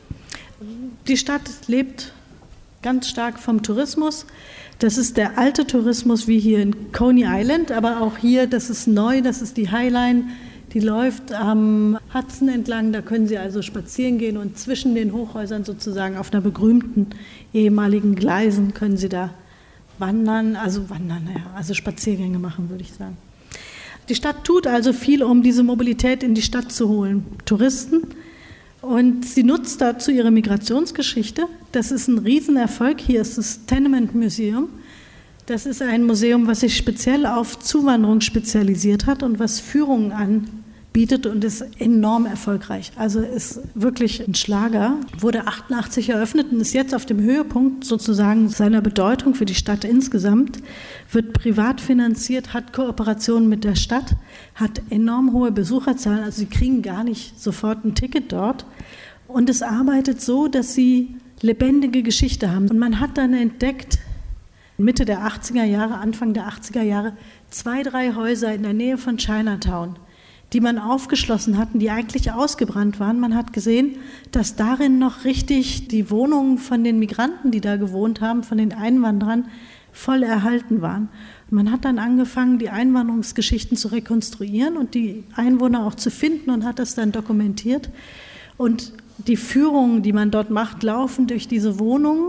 Die Stadt lebt ganz stark vom Tourismus. Das ist der alte Tourismus wie hier in Coney Island, aber auch hier, das ist neu, das ist die Highline, die läuft am Hudson entlang, da können Sie also spazieren gehen und zwischen den Hochhäusern sozusagen auf einer begrünten ehemaligen Gleisen können Sie da wandern, also wandern, ja, also Spaziergänge machen, würde ich sagen. Die Stadt tut also viel, um diese Mobilität in die Stadt zu holen, Touristen. Und sie nutzt dazu ihre Migrationsgeschichte. Das ist ein Riesenerfolg. Hier ist das Tenement Museum. Das ist ein Museum, was sich speziell auf Zuwanderung spezialisiert hat und was Führungen bietet und ist enorm erfolgreich. Also ist wirklich ein Schlager. Wurde achtundachtzig eröffnet und ist jetzt auf dem Höhepunkt sozusagen seiner Bedeutung für die Stadt insgesamt. Wird privat finanziert, hat Kooperationen mit der Stadt, hat enorm hohe Besucherzahlen. Also sie kriegen gar nicht sofort ein Ticket dort. Und es arbeitet so, dass sie lebendige Geschichte haben. Und man hat dann entdeckt, Mitte der achtziger Jahre, Anfang der achtziger Jahre, zwei, drei Häuser in der Nähe von Chinatown, die man aufgeschlossen hatten, die eigentlich ausgebrannt waren. Man hat gesehen, dass darin noch richtig die Wohnungen von den Migranten, die da gewohnt haben, von den Einwanderern, voll erhalten waren. Und man hat dann angefangen, die Einwanderungsgeschichten zu rekonstruieren und die Einwohner auch zu finden und hat das dann dokumentiert. Und die Führungen, die man dort macht, laufen durch diese Wohnungen.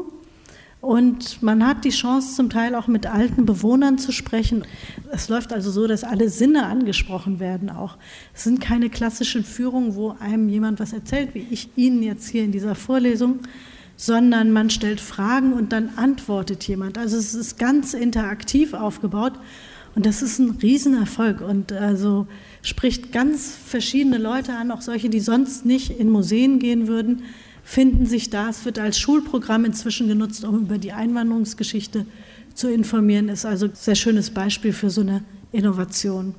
Und man hat die Chance, zum Teil auch mit alten Bewohnern zu sprechen. Es läuft also so, dass alle Sinne angesprochen werden auch. Es sind keine klassischen Führungen, wo einem jemand was erzählt, wie ich Ihnen jetzt hier in dieser Vorlesung, sondern man stellt Fragen und dann antwortet jemand. Also es ist ganz interaktiv aufgebaut und das ist ein Riesenerfolg und also spricht ganz verschiedene Leute an, auch solche, die sonst nicht in Museen gehen würden, finden sich da. Es wird als Schulprogramm inzwischen genutzt, um über die Einwanderungsgeschichte zu informieren. Ist also ein sehr schönes Beispiel für so eine Innovation.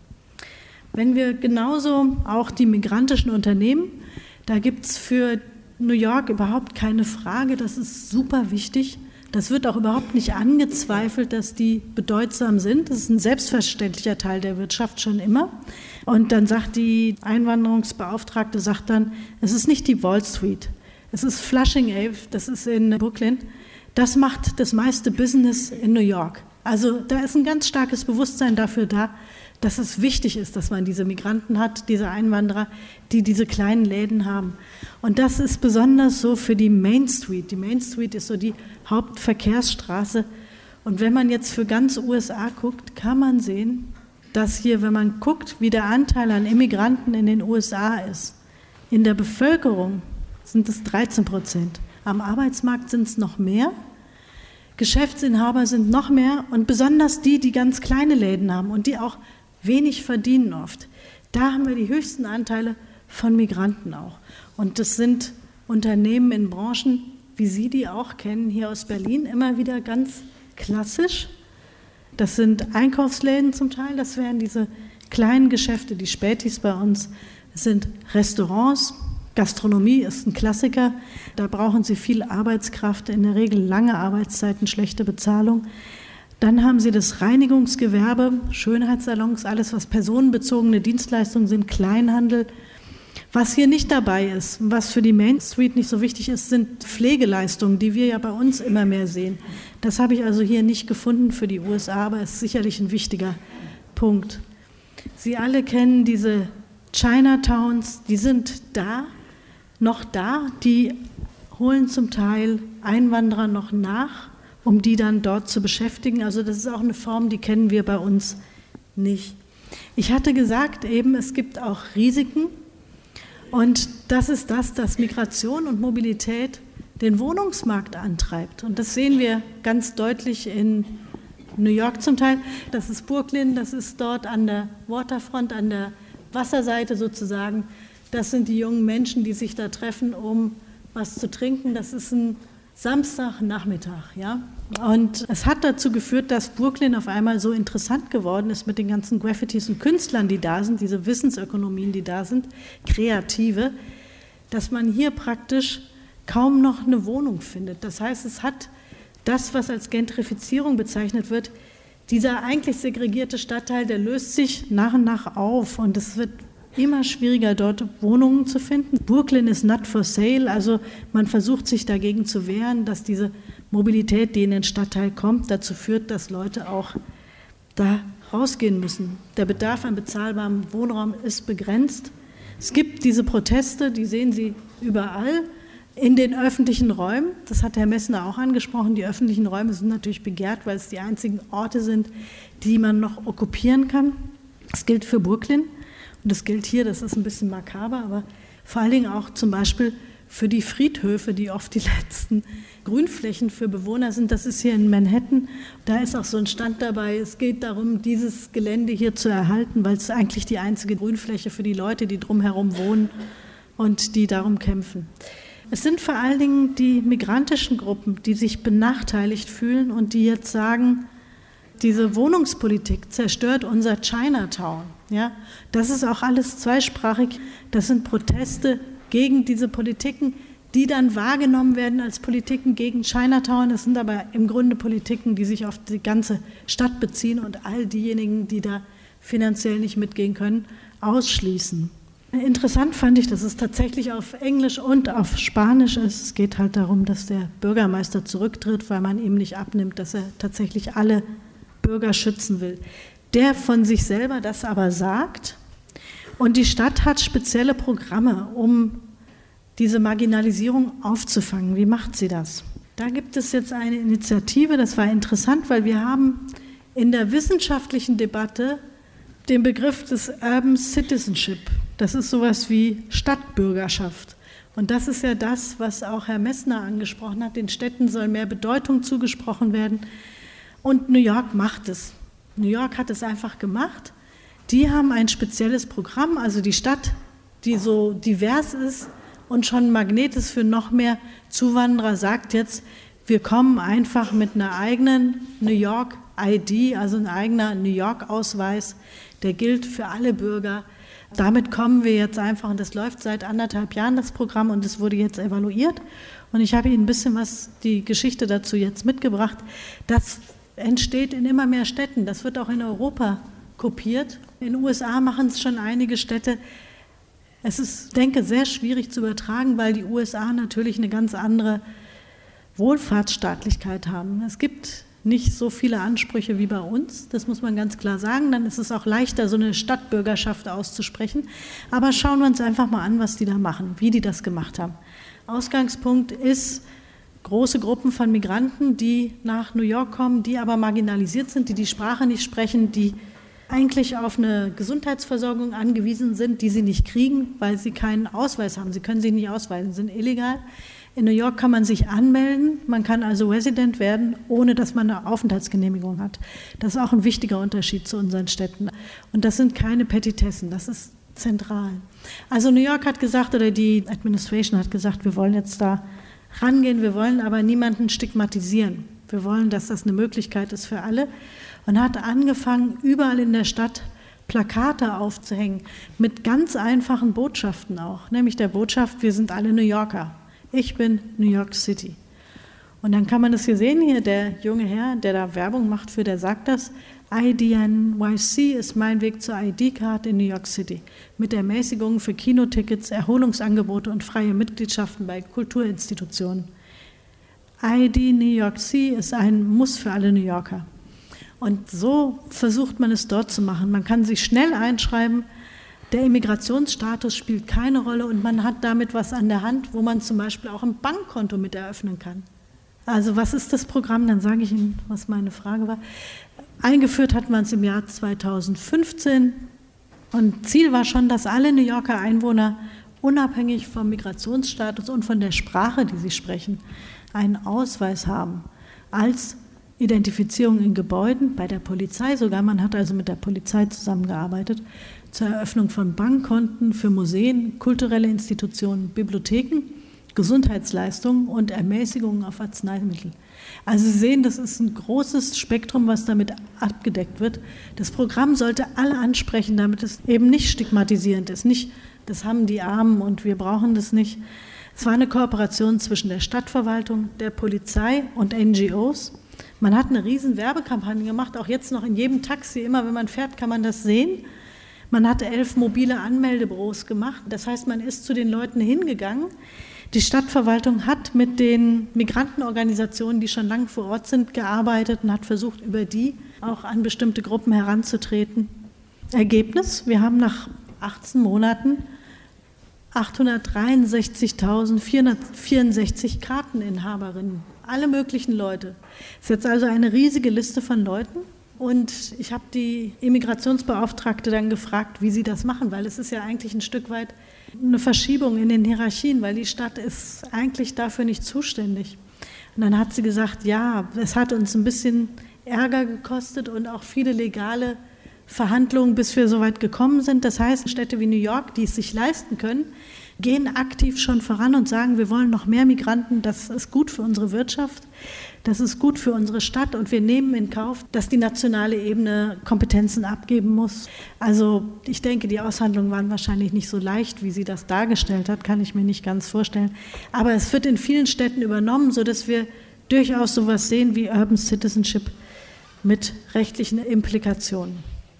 Wenn wir genauso auch die migrantischen Unternehmen, da gibt es für New York überhaupt keine Frage, das ist super wichtig. Das wird auch überhaupt nicht angezweifelt, dass die bedeutsam sind. Das ist ein selbstverständlicher Teil der Wirtschaft schon immer. Und dann sagt die Einwanderungsbeauftragte, sagt dann, es ist nicht die Wall Street, es ist Flushing Ave, das ist in Brooklyn. Das macht das meiste Business in New York. Also da ist ein ganz starkes Bewusstsein dafür da, dass es wichtig ist, dass man diese Migranten hat, diese Einwanderer, die diese kleinen Läden haben. Und das ist besonders so für die Main Street. Die Main Street ist so die Hauptverkehrsstraße. Und wenn man jetzt für ganz U S A guckt, kann man sehen, dass hier, wenn man guckt, wie der Anteil an Immigranten in den U S A ist, in der Bevölkerung sind es dreizehn Prozent. Am Arbeitsmarkt sind es noch mehr. Geschäftsinhaber sind noch mehr und besonders die, die ganz kleine Läden haben und die auch wenig verdienen oft. Da haben wir die höchsten Anteile von Migranten auch. Und das sind Unternehmen in Branchen, wie Sie die auch kennen, hier aus Berlin, immer wieder ganz klassisch. Das sind Einkaufsläden zum Teil, das wären diese kleinen Geschäfte, die Spätis bei uns. Das sind Restaurants, Gastronomie ist ein Klassiker. Da brauchen Sie viel Arbeitskraft, in der Regel lange Arbeitszeiten, schlechte Bezahlung. Dann haben Sie das Reinigungsgewerbe, Schönheitssalons, alles, was personenbezogene Dienstleistungen sind, Kleinhandel. Was hier nicht dabei ist, was für die Main Street nicht so wichtig ist, sind Pflegeleistungen, die wir ja bei uns immer mehr sehen. Das habe ich also hier nicht gefunden für die U S A, aber ist sicherlich ein wichtiger Punkt. Sie alle kennen diese Chinatowns, die sind da, noch da, die holen zum Teil Einwanderer noch nach, um die dann dort zu beschäftigen. Also das ist auch eine Form, die kennen wir bei uns nicht. Ich hatte gesagt eben, es gibt auch Risiken. Und das ist das, dass Migration und Mobilität den Wohnungsmarkt antreibt. Und das sehen wir ganz deutlich in New York zum Teil. Das ist Brooklyn, das ist dort an der Waterfront, an der Wasserseite sozusagen. Das sind die jungen Menschen, die sich da treffen, um was zu trinken. Das ist ein Samstagnachmittag, ja. Und es hat dazu geführt, dass Brooklyn auf einmal so interessant geworden ist mit den ganzen Graffitis und Künstlern, die da sind, diese Wissensökonomien, die da sind, Kreative, dass man hier praktisch kaum noch eine Wohnung findet. Das heißt, es hat das, was als Gentrifizierung bezeichnet wird, dieser eigentlich segregierte Stadtteil, der löst sich nach und nach auf und es wird immer schwieriger, dort Wohnungen zu finden. Brooklyn ist not for sale, also man versucht sich dagegen zu wehren, dass diese Mobilität, die in den Stadtteil kommt, dazu führt, dass Leute auch da rausgehen müssen. Der Bedarf an bezahlbarem Wohnraum ist begrenzt. Es gibt diese Proteste, die sehen Sie überall in den öffentlichen Räumen. Das hat Herr Messner auch angesprochen. Die öffentlichen Räume sind natürlich begehrt, weil es die einzigen Orte sind, die man noch okkupieren kann. Das gilt für Brooklyn. Und das gilt hier, das ist ein bisschen makaber, aber vor allen Dingen auch zum Beispiel für die Friedhöfe, die oft die letzten Grünflächen für Bewohner sind. Das ist hier in Manhattan. Da ist auch so ein Stand dabei. Es geht darum, dieses Gelände hier zu erhalten, weil es eigentlich die einzige Grünfläche für die Leute, die drumherum wohnen und die darum kämpfen. Es sind vor allen Dingen die migrantischen Gruppen, die sich benachteiligt fühlen und die jetzt sagen, diese Wohnungspolitik zerstört unser Chinatown. Ja, das ist auch alles zweisprachig. Das sind Proteste gegen diese Politiken, die dann wahrgenommen werden als Politiken gegen Chinatown. Das sind aber im Grunde Politiken, die sich auf die ganze Stadt beziehen und all diejenigen, die da finanziell nicht mitgehen können, ausschließen. Interessant fand ich, dass es tatsächlich auf Englisch und auf Spanisch ist. Es geht halt darum, dass der Bürgermeister zurücktritt, weil man ihm nicht abnimmt, dass er tatsächlich alle Bürger schützen will. Der von sich selber das aber sagt. Und die Stadt hat spezielle Programme, um diese Marginalisierung aufzufangen. Wie macht sie das? Da gibt es jetzt eine Initiative, das war interessant, weil wir haben in der wissenschaftlichen Debatte den Begriff des Urban Citizenship. Das ist sowas wie Stadtbürgerschaft. Und das ist ja das, was auch Herr Messner angesprochen hat. Den Städten soll mehr Bedeutung zugesprochen werden. Und New York macht es. New York hat es einfach gemacht. Die haben ein spezielles Programm, also die Stadt, die so divers ist und schon ein Magnet ist für noch mehr Zuwanderer, sagt jetzt, wir kommen einfach mit einer eigenen New York I D, also ein eigener New York-Ausweis, der gilt für alle Bürger. Damit kommen wir jetzt einfach, und das läuft seit anderthalb Jahren, das Programm, und es wurde jetzt evaluiert. Und ich habe Ihnen ein bisschen was, die Geschichte dazu jetzt mitgebracht. Das entsteht in immer mehr Städten. Das wird auch in Europa kopiert. In den U S A machen es schon einige Städte. Es ist, denke ich, sehr schwierig zu übertragen, weil die U S A natürlich eine ganz andere Wohlfahrtsstaatlichkeit haben. Es gibt nicht so viele Ansprüche wie bei uns, das muss man ganz klar sagen. Dann ist es auch leichter, so eine Stadtbürgerschaft auszusprechen. Aber schauen wir uns einfach mal an, was die da machen, wie die das gemacht haben. Ausgangspunkt ist große Gruppen von Migranten, die nach New York kommen, die aber marginalisiert sind, die die Sprache nicht sprechen, die eigentlich auf eine Gesundheitsversorgung angewiesen sind, die sie nicht kriegen, weil sie keinen Ausweis haben. Sie können sich nicht ausweisen, sind illegal. In New York kann man sich anmelden, man kann also Resident werden, ohne dass man eine Aufenthaltsgenehmigung hat. Das ist auch ein wichtiger Unterschied zu unseren Städten. Und das sind keine Petitessen, das ist zentral. Also New York hat gesagt, oder die Administration hat gesagt, wir wollen jetzt da rangehen, wir wollen aber niemanden stigmatisieren. Wir wollen, dass das eine Möglichkeit ist für alle. Und hat angefangen, überall in der Stadt Plakate aufzuhängen, mit ganz einfachen Botschaften auch, nämlich der Botschaft, wir sind alle New Yorker. Ich bin New York City. Und dann kann man das hier sehen, hier der junge Herr, der da Werbung macht für, der sagt das, I D N Y C ist mein Weg zur I D-Card in New York City, mit Ermäßigungen für Kinotickets, Erholungsangebote und freie Mitgliedschaften bei Kulturinstitutionen. I D New York City ist ein Muss für alle New Yorker. Und so versucht man es dort zu machen. Man kann sich schnell einschreiben, der Immigrationsstatus spielt keine Rolle und man hat damit was an der Hand, wo man zum Beispiel auch ein Bankkonto mit eröffnen kann. Also was ist das Programm? Dann sage ich Ihnen, was meine Frage war. Eingeführt hat man es im Jahr zweitausendfünfzehn und Ziel war schon, dass alle New Yorker Einwohner unabhängig vom Migrationsstatus und von der Sprache, die sie sprechen, einen Ausweis haben als Identifizierung in Gebäuden, bei der Polizei sogar. Man hat also mit der Polizei zusammengearbeitet zur Eröffnung von Bankkonten für Museen, kulturelle Institutionen, Bibliotheken, Gesundheitsleistungen und Ermäßigungen auf Arzneimittel. Also Sie sehen, das ist ein großes Spektrum, was damit abgedeckt wird. Das Programm sollte alle ansprechen, damit es eben nicht stigmatisierend ist. Nicht, das haben die Armen und wir brauchen das nicht. Es war eine Kooperation zwischen der Stadtverwaltung, der Polizei und N G Os. Man hat eine riesen Werbekampagne gemacht, auch jetzt noch in jedem Taxi, immer wenn man fährt, kann man das sehen. Man hat elf mobile Anmeldebüros gemacht, das heißt, man ist zu den Leuten hingegangen. Die Stadtverwaltung hat mit den Migrantenorganisationen, die schon lange vor Ort sind, gearbeitet und hat versucht, über die auch an bestimmte Gruppen heranzutreten. Ergebnis, wir haben nach achtzehn Monaten achthundertdreiundsechzigtausendvierhundertvierundsechzig Karteninhaberinnen, alle möglichen Leute. Das ist jetzt also eine riesige Liste von Leuten. Und ich habe die Immigrationsbeauftragte dann gefragt, wie sie das machen, weil es ist ja eigentlich ein Stück weit eine Verschiebung in den Hierarchien, weil die Stadt ist eigentlich dafür nicht zuständig. Und dann hat sie gesagt, ja, es hat uns ein bisschen Ärger gekostet und auch viele legale Verhandlungen, bis wir so weit gekommen sind. Das heißt, Städte wie New York, die es sich leisten können, gehen aktiv schon voran und sagen, wir wollen noch mehr Migranten, das ist gut für unsere Wirtschaft, das ist gut für unsere Stadt und wir nehmen in Kauf, dass die nationale Ebene Kompetenzen abgeben muss. Also ich denke, die Aushandlungen waren wahrscheinlich nicht so leicht, wie sie das dargestellt hat, kann ich mir nicht ganz vorstellen. Aber es wird in vielen Städten übernommen, sodass wir durchaus sowas sehen wie Urban Citizenship mit rechtlichen Implikationen.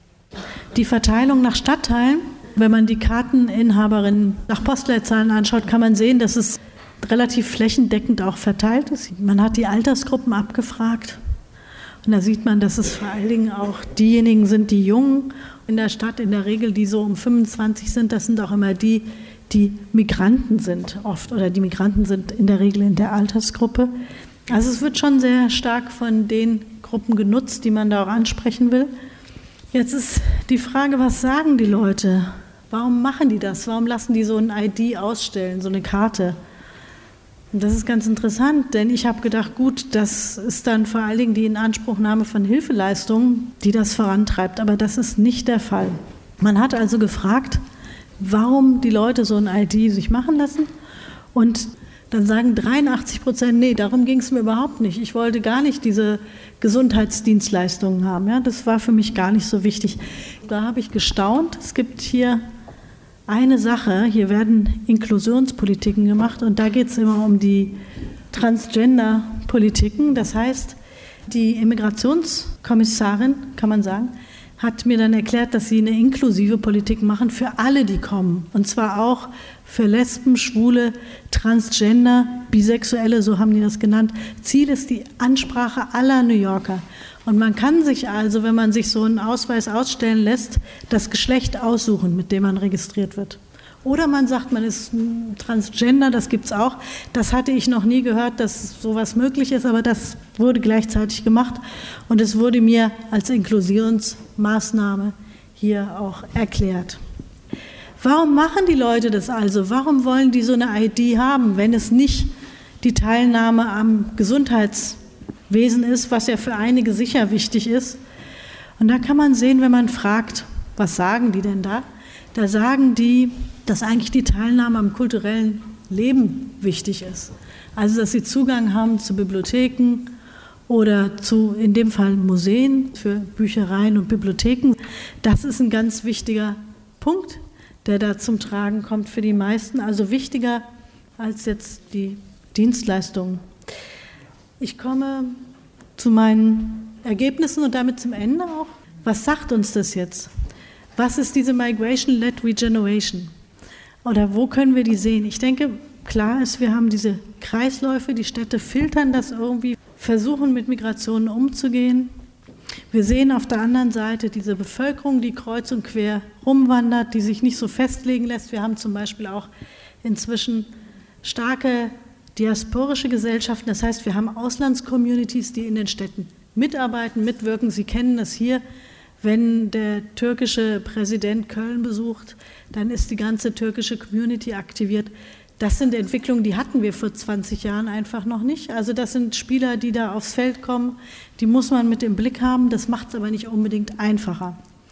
Die Verteilung nach Stadtteilen, wenn man die Karteninhaberinnen nach Postleitzahlen anschaut, kann man sehen, dass es relativ flächendeckend auch verteilt ist. Man hat die Altersgruppen abgefragt und da sieht man, dass es vor allen Dingen auch diejenigen sind, die jung in der Stadt, in der Regel, die so um fünfundzwanzig sind, das sind auch immer die, die Migranten sind oft oder die Migranten sind in der Regel in der Altersgruppe. Also es wird schon sehr stark von den Gruppen genutzt, die man da auch ansprechen will. Jetzt ist die Frage, was sagen die Leute? Warum machen die das? Warum lassen die so ein I D ausstellen, so eine Karte? Und das ist ganz interessant, denn ich habe gedacht, gut, das ist dann vor allen Dingen die Inanspruchnahme von Hilfeleistungen, die das vorantreibt. Aber das ist nicht der Fall. Man hat also gefragt, warum die Leute so ein I D sich machen lassen. Und dann sagen dreiundachtzig Prozent, nee, darum ging es mir überhaupt nicht. Ich wollte gar nicht diese Gesundheitsdienstleistungen haben. Ja, das war für mich gar nicht so wichtig. Da habe ich gestaunt. Es gibt hier eine Sache, hier werden Inklusionspolitiken gemacht und da geht es immer um die Transgender-Politiken. Das heißt, die Immigrationskommissarin, kann man sagen, hat mir dann erklärt, dass sie eine inklusive Politik machen für alle, die kommen. Und zwar auch für Lesben, Schwule, Transgender, Bisexuelle, so haben die das genannt. Ziel ist die Ansprache aller New Yorker. Und man kann sich also, wenn man sich so einen Ausweis ausstellen lässt, das Geschlecht aussuchen, mit dem man registriert wird. Oder man sagt, man ist Transgender, das gibt es auch. Das hatte ich noch nie gehört, dass sowas möglich ist, aber das wurde gleichzeitig gemacht. Und es wurde mir als Inklusionsmaßnahme hier auch erklärt. Warum machen die Leute das also? Warum wollen die so eine I D haben, wenn es nicht die Teilnahme am Gesundheitswesen ist, was ja für einige sicher wichtig ist? Und da kann man sehen, wenn man fragt, was sagen die denn da? Da sagen die, dass eigentlich die Teilnahme am kulturellen Leben wichtig ist. Also, dass sie Zugang haben zu Bibliotheken oder zu, in dem Fall, Museen für Büchereien und Bibliotheken. Das ist ein ganz wichtiger Punkt, der da zum Tragen kommt für die meisten. Also wichtiger als jetzt die Dienstleistungen. Ich komme zu meinen Ergebnissen und damit zum Ende auch. Was sagt uns das jetzt? Was ist diese Migration-led Regeneration? Oder wo können wir die sehen? Ich denke, klar ist, wir haben diese Kreisläufe, die Städte filtern das irgendwie, versuchen mit Migrationen umzugehen. Wir sehen auf der anderen Seite diese Bevölkerung, die kreuz und quer rumwandert, die sich nicht so festlegen lässt. Wir haben zum Beispiel auch inzwischen starke diasporische Gesellschaften. Das heißt, wir haben Auslandscommunities, die in den Städten mitarbeiten, mitwirken. Sie kennen das hier. Wenn der türkische Präsident Köln besucht, dann ist die ganze türkische Community aktiviert. Das sind Entwicklungen, die hatten wir vor zwanzig Jahren einfach noch nicht. Also das sind Spieler, die da aufs Feld kommen, die muss man mit im Blick haben. Das macht es aber nicht unbedingt einfacher.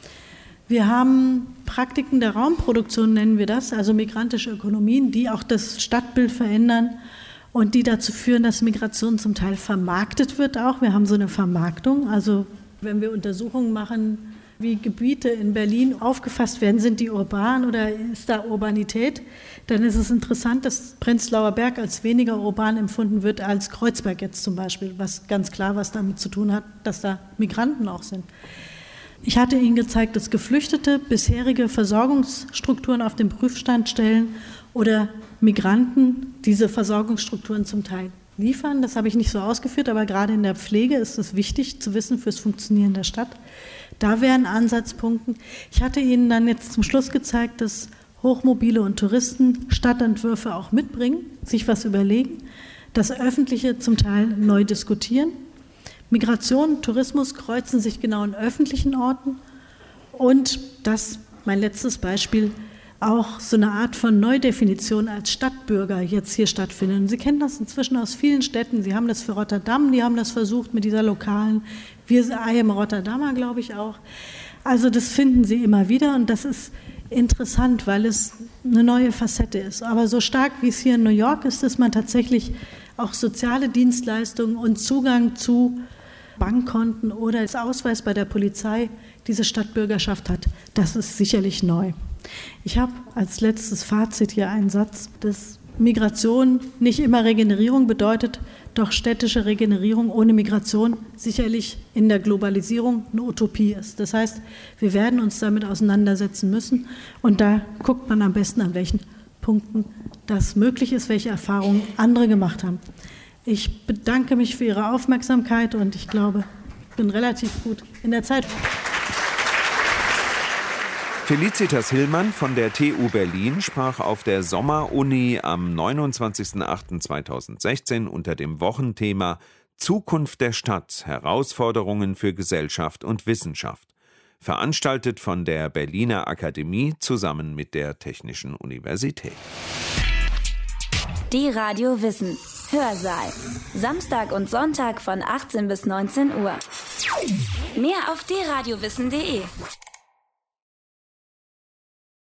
Wir haben Praktiken der Raumproduktion, nennen wir das, also migrantische Ökonomien, die auch das Stadtbild verändern und die dazu führen, dass Migration zum Teil vermarktet wird auch. Wir haben so eine Vermarktung, also wenn wir Untersuchungen machen, wie Gebiete in Berlin aufgefasst werden, sind die urban oder ist da Urbanität, dann ist es interessant, dass Prenzlauer Berg als weniger urban empfunden wird als Kreuzberg jetzt zum Beispiel, was ganz klar was damit zu tun hat, dass da Migranten auch sind. Ich hatte Ihnen gezeigt, dass Geflüchtete bisherige Versorgungsstrukturen auf den Prüfstand stellen oder Migranten diese Versorgungsstrukturen zum Teil liefern. Das habe ich nicht so ausgeführt, aber gerade in der Pflege ist es wichtig zu wissen fürs Funktionieren der Stadt. Da wären Ansatzpunkte. Ich hatte Ihnen dann jetzt zum Schluss gezeigt, dass Hochmobile und Touristen Stadtentwürfe auch mitbringen, sich was überlegen, das Öffentliche zum Teil neu diskutieren. Migration, Tourismus kreuzen sich genau in öffentlichen Orten und das, mein letztes Beispiel, auch so eine Art von Neudefinition als Stadtbürger jetzt hier stattfindet. Und Sie kennen das inzwischen aus vielen Städten. Sie haben das für Rotterdam, die haben das versucht mit dieser lokalen Wir I am Rotterdamer, glaube ich auch. Also das finden Sie immer wieder und das ist interessant, weil es eine neue Facette ist. Aber so stark wie es hier in New York ist, dass man tatsächlich auch soziale Dienstleistungen und Zugang zu Bankkonten oder als Ausweis bei der Polizei diese Stadtbürgerschaft hat, das ist sicherlich neu. Ich habe als letztes Fazit hier einen Satz, dass Migration nicht immer Regenerierung bedeutet, doch städtische Regenerierung ohne Migration sicherlich in der Globalisierung eine Utopie ist. Das heißt, wir werden uns damit auseinandersetzen müssen und da guckt man am besten, an welchen Punkten das möglich ist, welche Erfahrungen andere gemacht haben. Ich bedanke mich für Ihre Aufmerksamkeit und ich glaube, ich bin relativ gut in der Zeit. Felicitas Hillmann von der T U Berlin sprach auf der Sommeruni am neunundzwanzigsten achten zweitausendsechzehn unter dem Wochenthema Zukunft der Stadt – Herausforderungen für Gesellschaft und Wissenschaft, veranstaltet von der Berliner Akademie zusammen mit der Technischen Universität. Die Radio Wissen Hörsaal. Samstag und Sonntag von achtzehn bis neunzehn Uhr. Mehr auf d radio wissen punkt de.